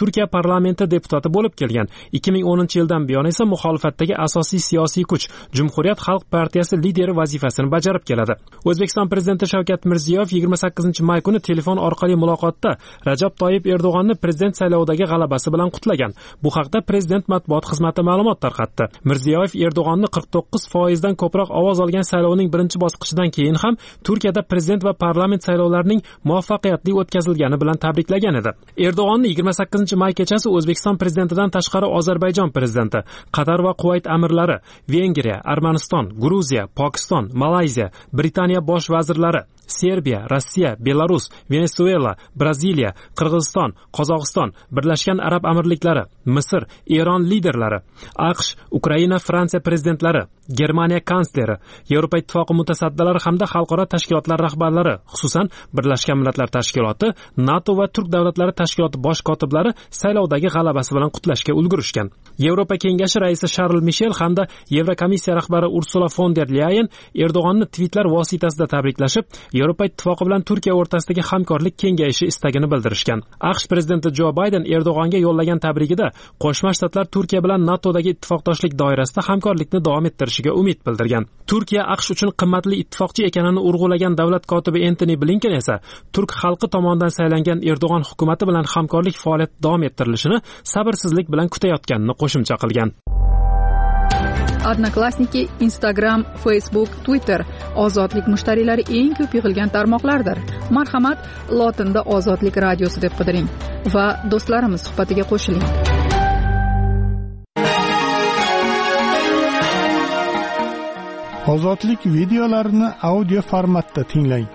Turkiya parlamenti deputati bo'lib kelgan. 2010-yildan buyon esa muxolifatdagi asosiy siyosiy kuch Jumhuriyat xalq partiyasi lideri vazifasini bajarib keladi. O'zbekiston prezidenti Shavkat Mirziyoyev 28-may kuni telefon orqali muloqotda Rajab Toyyib Erdo'g'onni prezident saylovidagi g'alabasi bilan qutlagan. Bu haqda prezident matbuot xizmati ma'lumot tarqatdi. Mirziyoyev Erdo'g'onni 49% dan ko'proq ovoz olgan saylovning birinchi bosqichidan keyin ham Turkiyada prezident va parlament saylovlarining muvaffaqiyatli o'tkazilgani bilan tabriklagan edi. Erdo'g'onni 28-may kechasi O'zbekiston prezidentidan tashqari Ozarbayjon prezidenti, Qatar va Kuvayt amirlari, Vengriya, Armaniston, Gruziya, Pokiston, Malayziya, Britaniya bosh vazirlari, Serbiya, Rossiya, Belarus, Venesuela, Braziliya, Qirg'iziston, Qozog'iston, Birlashgan Arab Amirliklari, Misr, Eron liderlari, AQSh, Ukraina, Fransiya prezidentlari, Germaniya kansleri, Yevropa Ittifoqi mutasaddilari hamda xalqaro tashkilotlar rahbarlari, xususan Birlashgan Millatlar Tashkiloti, NATO va Turk davlatlari tashkiloti bosh kotiblari saylovdagi g'alabasi bilan qutlashga ulgurishgan. Yevropa Kengashi raisi Charles Michel hamda Yevrokomissiya rahbari Ursula von der Leyen Erdo'g'onni tweetlar vositasida tabriklashib, Yevropa Ittifoqi bilan Turkiya o'rtasidagi hamkorlik kengayishi istagini bildirishgan. AQSh prezidenti Jo Bayden Erdo'g'onga yo'llagan tabrigida Qo'shma Shtatlar Turkiya bilan NATOdagi ittifoqdoshlik doirasida hamkorlikni davom ettirishiga umid bildirgan. Turkiya AQSh uchun qimmatli ittifoqchi ekanini urg'ulagan davlat kotibi Antony Blinken esa turk xalqi tomonidan saylangan Erdo'g'on hukumati bilan hamkorlik faoliyati davom ettirilishini sabrsizlik bilan kutayotganini qo'shimcha qilgan. Odnoklassniki, Instagram, Facebook, Twitter ozodlik mushtariylari eng ko'p yig'ilgan tarmoqlardir. Marhamat, lotinda Ozodlik radiosi deb qidiring va do'stlarimiz suhbatiga qo'shiling. Ozodlik videolarini audio formatda tinglang.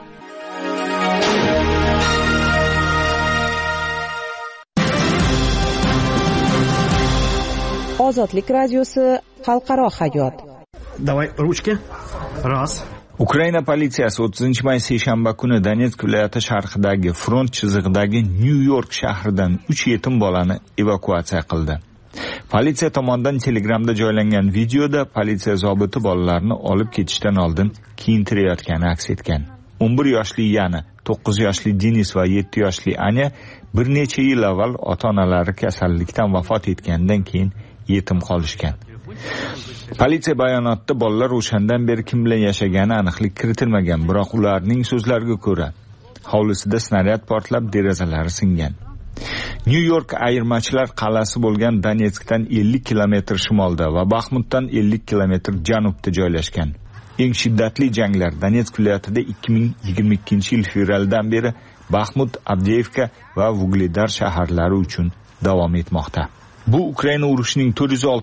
Ozodlik radiosi xalqaro hayot. Давай ручки. Раз. Ukraina politsiyasi 30-may seshanba kuni Donetsk viloyati sharqidagi front chizig'idagi Nyu-York shahridan 3 yetim bolani evakuatsiya qildi. Politsiya tomonidan Telegramda joylangan videoda politsiya zobiti bolalarni olib ketishdan oldin kiyintirayotgani aks etgan. 11 yoshli Yana, 9 yoshli Denis va 7 yoshli Anya bir necha yil avval ota-onalari kasallikdan vafot etgandan keyin yetim qolishgan. Politsiya bayonotida bolalar o'shandan beri kim bilan yashagani aniqlik kiritilmagan, biroq ularning so'zlariga ko'ra hovlisida snaryad portlab derazalari singan. Nyu-York ayirmachilar qal'asi bo'lgan Donetskdan 50 kilometr shimolda va Baxmutdan 50 kilometr janubda joylashgan. Eng shiddatli janglar Donetsk viloyatida 2022-yil fevraldan beri Baxmut, Avdiivka va Vugledar shaharlari uchun davom etmoqda. Bu Ukraina urushining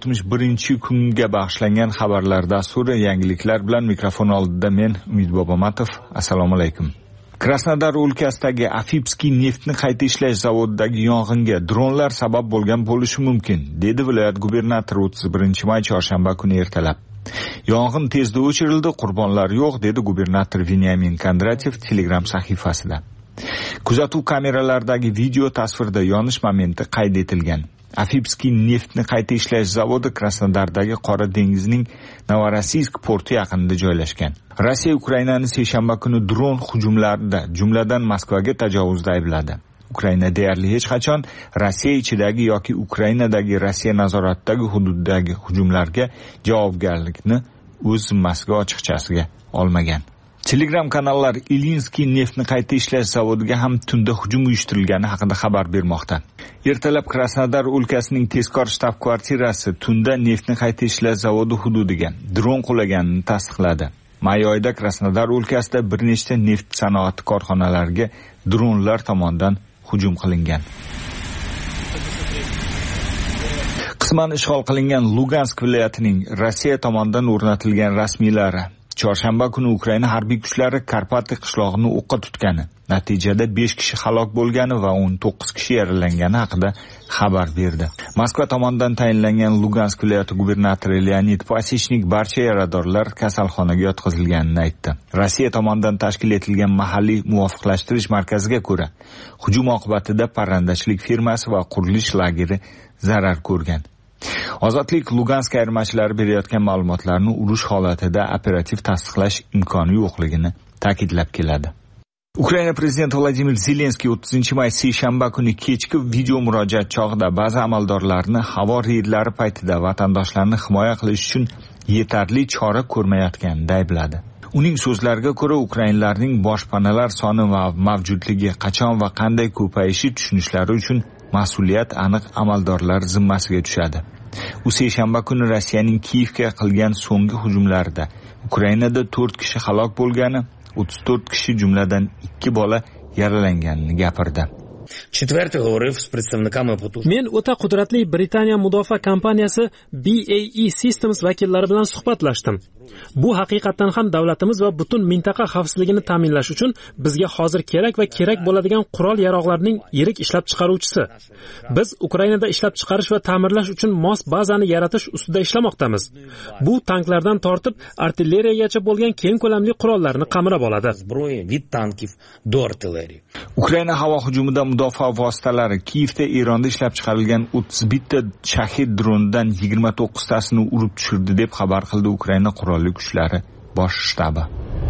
461-kunga bag'ishlangan xabarlar dasturi. Yangiliklar bilan mikrofon oldida men Umid Bobomatov. Assalomu alaykum. Krasnodar o'lkasidagi Afipskiy neftni qayta ishlash zavodidagi yong'inga dronlar sabab bo'lgan bo'lishi mumkin, dedi viloyat gubernatori 31-may chorshanba kuni ertalab. Yong'in tezda o'chirildi, qurbonlar yo'q, dedi gubernator Venyamin Kondratyev Telegram sahifasida. Kuzatuv kameralaridagi video tasvirda yonish momenti qayd etilgan. Afipskiy neftni qayta ishlash zavodi Krasnodardagi Qora dengizining Novorossiysk porti yaqinida joylashgan. Rossiya Ukrainani seshanba kuni dron hujumlarida, jumladan Moskvaga tajovuzda aybladi. Ukraina deyarli hech qachon Rossiya ichidagi yoki Ukrainadagi Rossiya nazoratidagi hududdagi hujumlarga javobgarlikni o'z zimmasiga ochiqchasiga olmagan. Telegram kanallar Ilinskiy neftni qayta ishlash zavodiga ham tunda hujum uyushtirilgani haqida xabar bermoqda. Ertalab Krasnodar o'lkasining tezkor shtab-kvartirasi tunda neftni qayta ishlash zavodi hududiga dron qulaganini tasdiqladi. May oyida Krasnodar o'lkasida bir nechta neft sanoati korxonalariga dronlar tomonidan hujum qilingan. Qisman ishg'ol qilingan Lugansk viloyatining Rossiya tomonidan o'rnatilgan rasmiylari chorshanba kuni Ukraina harbiy kuchlari Karpati qishlog'ini o'qqa tutgani, natijada 5 kishi halok bo'lgani va 19 kishi yaralangani haqida xabar berdi. Moskva tomonidan tayinlangan Lugansk viloyati gubernatori Leonid Pasechnik barcha yaradorlar kasalxonaga yotqizilganini aytdi. Rossiya tomonidan tashkil etilgan mahalliy muvofiqlashtirish markaziga ko'ra, hujum oqibatida parrandachilik firmasi va qurilish lageri zarar ko'rgan. Ozodlik Lugansk ayirmachilari berayotgan ma'lumotlarni urush holatida operativ tasdiqlash imkoni yo'qligini ta'kidlab keladi. Ukraina prezidenti Vladimir Zelenskiy 30-may seshanba kuni kechki video murojaat chog'ida ba'zi amaldorlarni havo reydlari paytida vatandoshlarni himoya qilish uchun yetarli chora ko'rmayotganini aybladi. Uning so'zlariga ko'ra, ukrainlarning boshpanalar soni va mavjudligi qachon va qanday ko'payishi tushunishlari uchun mas'uliyat aniq amaldorlar zimmasiga tushadi. U seshanba kuni Rossiyaning Kiyevga qilgan so'nggi hujumlarida Ukrainada 4 kishi halok bo'lgani, 34 kishi jumladan 2 bola yaralanganini gapirdi. Men o'ta qudratli Britaniya mudofaa kompaniyasi BAE Systems vakillari bilan suhbatlashdim. Bu haqiqatan ham davlatimiz va butun mintaqa xavfsizligini ta'minlash uchun bizga hozir kerak va kerak bo'ladigan qurol-yarog'larning yirik ishlab chiqaruvchisi. Biz Ukrainada ishlab chiqarish va ta'mirlash uchun mos bazani yaratish ustida ishlamoqdamiz. Bu tanklardan tortib artilleriyagacha bo'lgan keng ko'lamli qurollarni qamrab oladi. Ukraina havo hujumida mudofaa vositalari Kiyevda Eronda ishlab chiqarilgan 31 ta Shahid dronidan 29 tasini urib tushirdi deb xabar qildi Ukraina qurolli kuchlari bosh shtabi.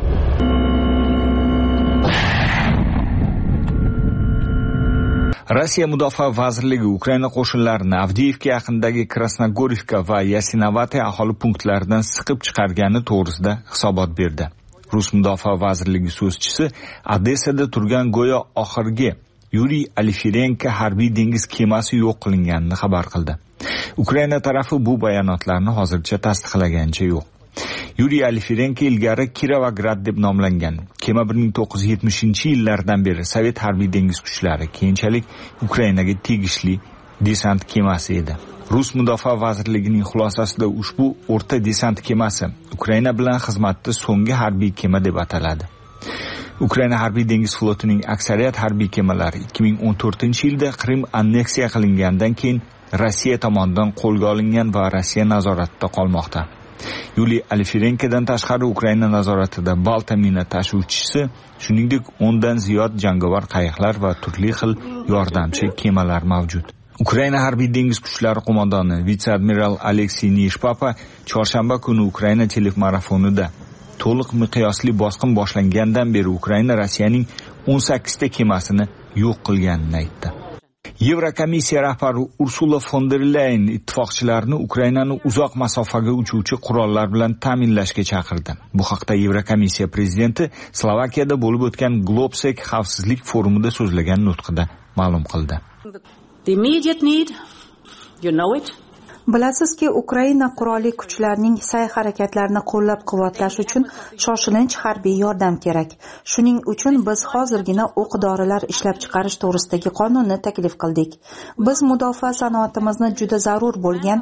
Rossiya mudofaa vazirligi Ukraina qo'shinlarini Avdiivka yaqinidagi Krasnogorivka va Yasinovate aholi punktlaridan siqib chiqargani to'g'risida hisobot berdi. Rus mudofaa vazirligi so'zchisi Odessada turgan go'yo oxirgi Yuriy Alifirenko harbiy dengiz kemasi yo'q qilinganini xabar qildi. Ukraina tarafi bu bayonotlarni hozircha tasdiqlaganicha yo'q. Yuriy Alifirenko ilgari Kirovograd deb nomlangan kema 1970-yillardan beri Sovet harbiy dengiz kuchlari, keyinchalik Ukrainaga tegishli desant kemasi edi. Rus mudofaa vazirligining xulosasida ushbu o'rta desant kemasi Ukraina bilan xizmatda so'nggi harbiy kema deb ataladi. Ukraina harbiy dengiz flotining aksariyat harbiy kemalari 2014-yilda Qrim anneksiya qilingandan keyin Rossiya tomonidan qo'lga olingan va Rossiya nazoratida qolmoqda. Yuriy Alifirenkodan tashqari Ukraina nazoratida Balta mina tashuvchisi, shuningdek 10 dan ziyod jangovar qayiqlar va turli xil yordamchi kemalar mavjud. Ukraina harbiy dengiz kuchlari qo'mondoni vitse-admiral Aleksey Nishpapa chorshanba kuni Ukraina telefmarafonida to'liq miqyosli bosqin boshlangandan beri Ukraina Rossiyaning 18 ta kemasini yo'q qilganini aytdi. Yevrokomissiya rahbari Ursula von der Leyen ittifoqchilarni Ukrainani uzoq masofaga uchuvchi qurollar bilan ta'minlashga chaqirdi. Bu haqda Yevrokomissiya prezidenti Slovakiyada bo'lib o'tgan Globsec xavfsizlik forumida so'zlagan nutqida ma'lum qildi. The immediate need, you know it. Bilasizki, Ukraina qurolli kuchlarining sa'y-harakatlarini qo'llab-quvvatlash uchun shoshilinch harbiy yordam kerak. Shuning uchun biz hozirgina o'q-dorilar ishlab chiqarish to'g'risidagi qonunni taklif qildik. Biz mudofaa sanoatimizni juda zarur bo'lgan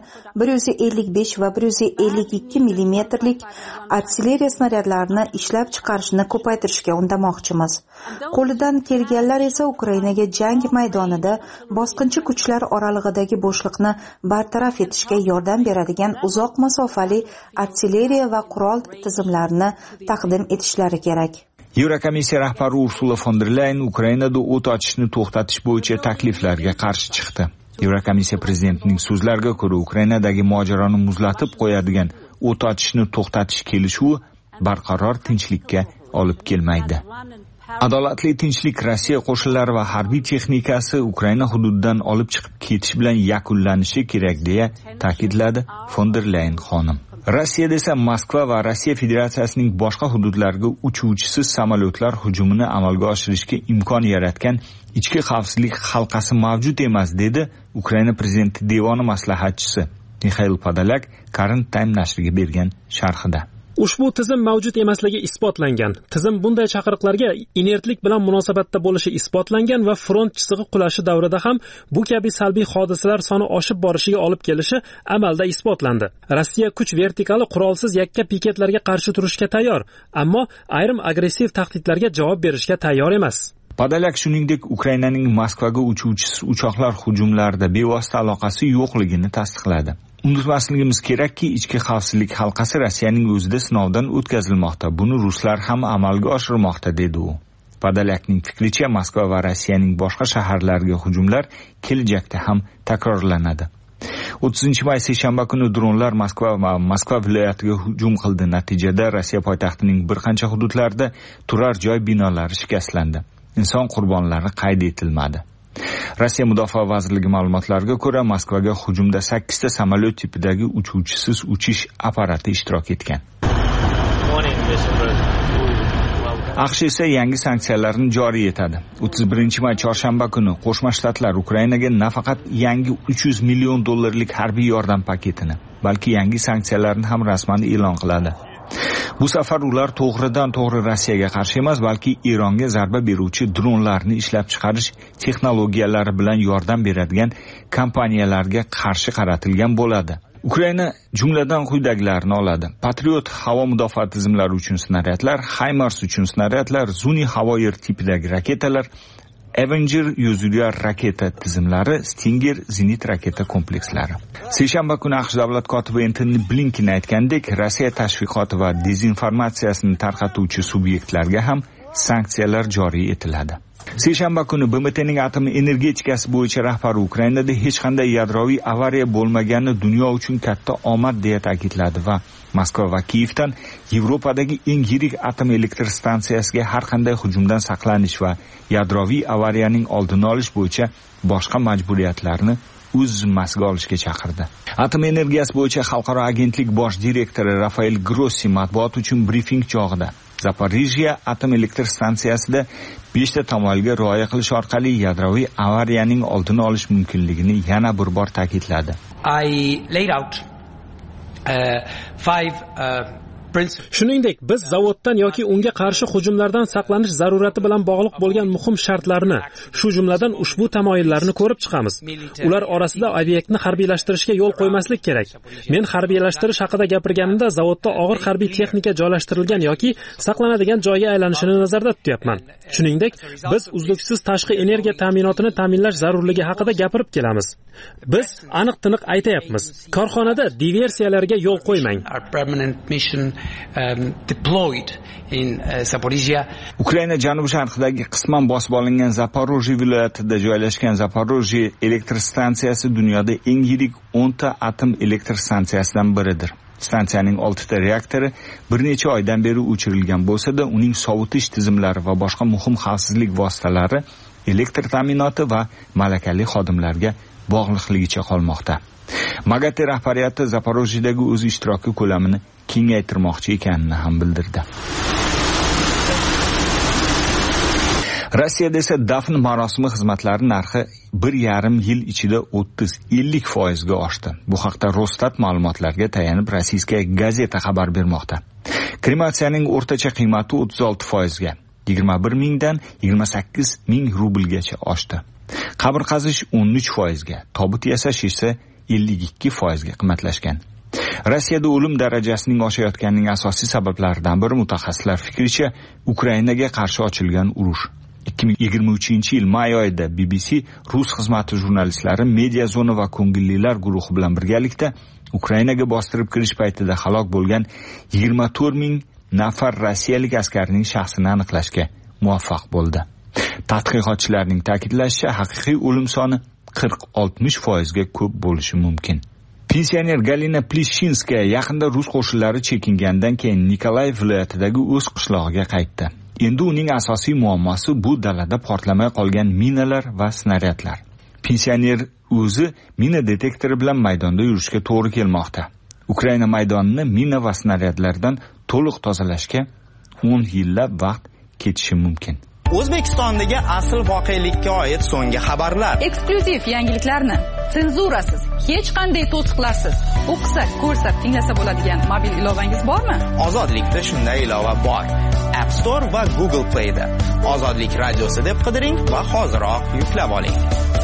155 va 152 mm artilleriya snaryadlarini ishlab chiqarishni ko'paytirishga undamoqchimiz. Qo'lidan kelganlar esa Ukrainaga jang maydonida bosqinchi kuchlar oralig'idagi bo'shliqni bartaraf etishga yordam beradigan uzoq masofali artilleriya va qurol tizimlarini taqdim etishlari kerak. Yevrokomissiya rahbari Ursula von der Leyen Ukrainada o't ochishni to'xtatish bo'yicha takliflarga qarshi chiqdi. Yevrokomissiya prezidentining so'zlariga ko'ra, Ukrainadagi mojaroni muzlatib qo'yadigan o't ochishni to'xtatish kelishuvi barqaror tinchlikka olib kelmaydi. Adolatli tinchlik Rossiya qo'shinlari va harbiy texnikasi Ukraina hududidan olib chiqib ketish bilan yakunlanishi kerak deya ta'kidladi von der Leyen xonim. Rossiyada esa Moskva va Rossiya Federatsiyasining boshqa hududlariga uchuvchisiz samolyotlar hujumini amalga oshirishga imkon yaratgan ichki xavfsizlik halqasi mavjud emas, dedi Ukraina prezidenti devoni maslahatchisi Mikhail Podolyak Current Time nashriga bergan sharhida. Ushbu tizim mavjud emasligi isbotlangan. Tizim bunday chaqiriqlarga inertlik bilan munosabatda bo'lishi isbotlangan va front chizig'i qulashi davrida ham bu kabi salbiy hodisalar soni oshib borishiga olib kelishi amalda isbotlandi. Rossiya kuch vertikali qurolsiz yakka piketlarga qarshi turishga tayyor, ammo ayrim agressiv tahdidlarga javob berishga tayyor emas. Podolyak shuningdek Ukrainaning Moskvaga uchuvchisiz uchoqlar hujumlarida bevosita aloqasi yo'qligini tasdiqladi. Unutmasligimiz kerakki, ichki xavfsizlik halqasi Rossiyaning o'zida sinovdan o'tkazilmoqda. Buni ruslar ham amalga oshirmoqda, dedi u. Podolyakning fikricha, Moskva va Rossiyaning boshqa shaharlariga hujumlar kelajakda ham takrorlanadi. 30-may seshanba kuni dronlar Moskva va Moskva viloyatiga hujum qildi. Natijada Rossiya poytaxtining bir qancha hududlarida turar joy binolari shikastlandi. Inson qurbonlari qayd etilmadi. Rossiya Mudofaa vazirligi ma'lumotlariga ko'ra, Moskvaga hujumda 8 ta samolyot tipidagi uchuvchisiz uchish apparati ishtirok etgan. AQSh esa yangi sanksiyalarni joriy etadi. 31-may chorshanba kuni Qo'shma Shtatlar Ukrainaga nafaqat yangi 300 million dollarlik harbiy yordam paketini, balki yangi sanksiyalarni ham rasman e'lon qiladi. Bu safar ular to'g'ridan-to'g'ri Rossiyaga qarshi emas, balki Eronga zarba beruvchi dronlarni ishlab chiqarish texnologiyalari bilan yordam beradigan kompaniyalarga qarshi qaratilgan bo'ladi. Ukraina jumladan quyidagilarni oladi: Patriot havo mudofaa tizimlari uchun snaryadlar, HIMARS uchun snaryadlar, Zuni havo yer tipidagi raketalar, Avenger yuzulyar raketa tizimlari, Stinger zenit raketa komplekslari. Seshanba kuni AQSh davlat kotibi Antony Blinken aytgandek, Rossiya tashviqoti va dezinformatsiyasini tarqatuvchi subyektlarga ham sanksiyalar joriy etiladi. Seshanba kuni BMTning atom energetikasi bo'yicha rahbari Ukrainada hech qanday yadroviy avariya bo'lmagani dunyo uchun katta omad deya ta'kidladi va Moskva va Kiyevdan Yevropadagi eng yirik atom elektr stansiyasiga har qanday hujumdan saqlanish va yadroviy avariyaning oldini olish bo'yicha boshqa majburiyatlarni o'z zimmasiga olishga chaqirdi. Atom energiyasi bo'yicha xalqaro agentlik bosh direktori Rafael Grossi matbuot uchun brifing chog'ida Zaporizhia atom elektr stansiyasida 5 ta tamoyilga rioya qilish orqali yadroviy avariyaning oldini olish mumkinligini yana bir bor ta'kidladi. Shuningdek, biz zavoddan yoki unga qarshi hujumlardan saqlanish zarurati bilan bog'liq bo'lgan muhim shartlarni, shu jumladan ushbu tamoyillarni ko'rib chiqamiz. Ular orasida obyektni harbiylashtirishga yo'l qo'ymaslik kerak. Men harbiylashtirish haqida gapirganimda zavodda og'ir harbiy texnika joylashtirilgan yoki saqlanadigan joyga aylanishini nazarda tutyapman. Shuningdek, biz uzluksiz tashqi energiya ta'minotini ta'minlash zarurligi haqida gapirib kelamiz. Biz aniq-tiniq aytayapmiz. Korxonada diversiyalarga yo'l qo'ymang. Deployed in Zaporizhia. Ukraina janubi-sharqidagi qisman bosib olingan Zaporojye viloyatida joylashgan Zaporojye elektr stansiyasi dunyoda eng yirik 10 ta atom elektr stansiyasidan biridir. Stansiyaning 6 ta reaktori bir necha oydan beri o'chirilgan bo'lsa-da, uning sovutish tizimlari va boshqa muhim xavfsizlik vositalari elektr ta'minoti va malakali xodimlarga bog'liqligicha qolmoqda. MAGATE rahbariyati Zaporojyedagi o'z ishtiroki ko'lamini kengaytirmoqchi ekanini ham bildirdi. Rossiyada esa dafn marosimi xizmatlari narxi 1,5 yil ichida 30-50% ga oshdi. Bu haqda Rosstat ma'lumotlarga tayanib rossiya gazeta xabar bermoqda. Krematsiyaning o'rtacha qiymati 36% ga, 21 mingdan 28 ming rublgacha oshdi. Qabr qazish 13% ga, tobut yasash esa 52% ga qimmatlashgan. Rossiyada o'lim darajasining oshayotganining asosiy sabablaridan biri mutaxassislar fikricha Ukrainaga qarshi ochilgan urush. 2023-yil may oyida BBC rus xizmati jurnalistlari Media Zona va ko'ngillilar guruhi bilan birgalikda Ukrainaga bostirib kirish paytida halok bo'lgan 24 ming nafar rossiyalik askarning shaxsini aniqlashga muvaffaq bo'ldi. Tadqiqotchilarning ta'kidlashicha, haqiqiy o'lim soni 40-60% ga ko'p bo'lishi mumkin. Pensioner Galina Plishinskaya yaqinda rus qo'shinlari chekingandan keyin Nikolayev viloyatidagi o'z qishlog'iga qaytdi. Endi uning asosiy muammosi bu dalada portlamay qolgan minalar va snaryadlar. Pensioner o'zi mina detektori bilan maydonda yurishga to'g'ri kelmoqda. Ukraina maydonini mina va snaryadlardan to'liq tozalashga 10 yillab vaqt ketishi mumkin. O'zbekistondagi asl voqelikka oid so'nggi xabarlar. Eksklyuziv yangiliklarni senzurasiz, hech qanday to'siqlarsiz o'qisak, ko'rsak, tinglasa bo'ladigan mobil ilovangiz bormi? Ozodlikda shunday ilova bor. App Store va Google Play da. Ozodlik radiosi deb qidiring va hoziroq yuklab oling.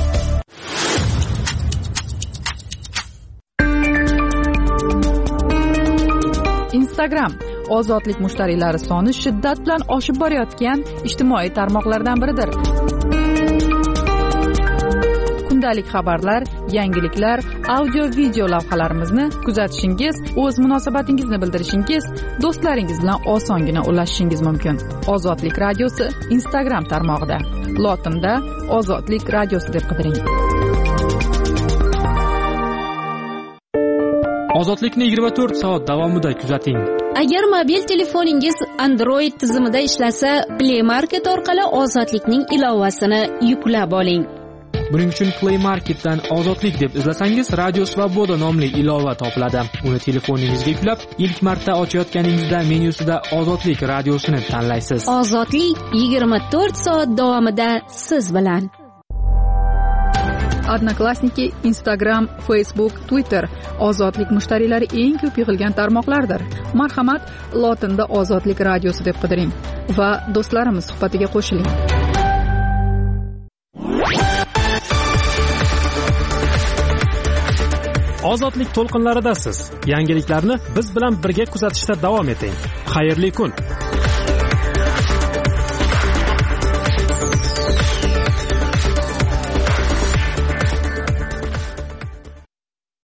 Instagram ozodlik mushtariylari soni shiddat bilan oshib borayotgan ijtimoiy tarmoqlardan biridir. Kundalik xabarlar, yangiliklar, audio-video lavhalarimizni kuzatishingiz, o'z munosabatingizni bildirishingiz, do'stlaringiz bilan osongina ulashishingiz mumkin. Ozodlik radiosi Instagram tarmog'ida. Lotinda Ozodlik radiosi deb qidiring. Ozodlikni 24 soat davomida kuzating. Agar mobil telefoningiz Android tizimida ishlasa, Play Market orqali Ozodlikning ilovasini yuklab oling. Buning uchun Play Marketdan Ozodlik deb izlasangiz, Radio Svoboda nomli ilova topiladi. Uni telefoningizga yuklab, ilk marta ochayotganingizda menyusida Ozodlik radiosini tanlaysiz. Ozodlik 24 soat davomida siz bilan. Odnoklassniki, Instagram, Facebook, Twitter Ozodlik mushtariylari eng ko'p yig'ilgan tarmoqlardir. Marhamat, lotinda Ozodlik radiosi deb qidiring va do'stlarimiz suhbatiga qo'shiling. Ozodlik to'lqinlaridasiz. Yangiliklarni biz bilan birga kuzatishda davom eting. Xayrli kun.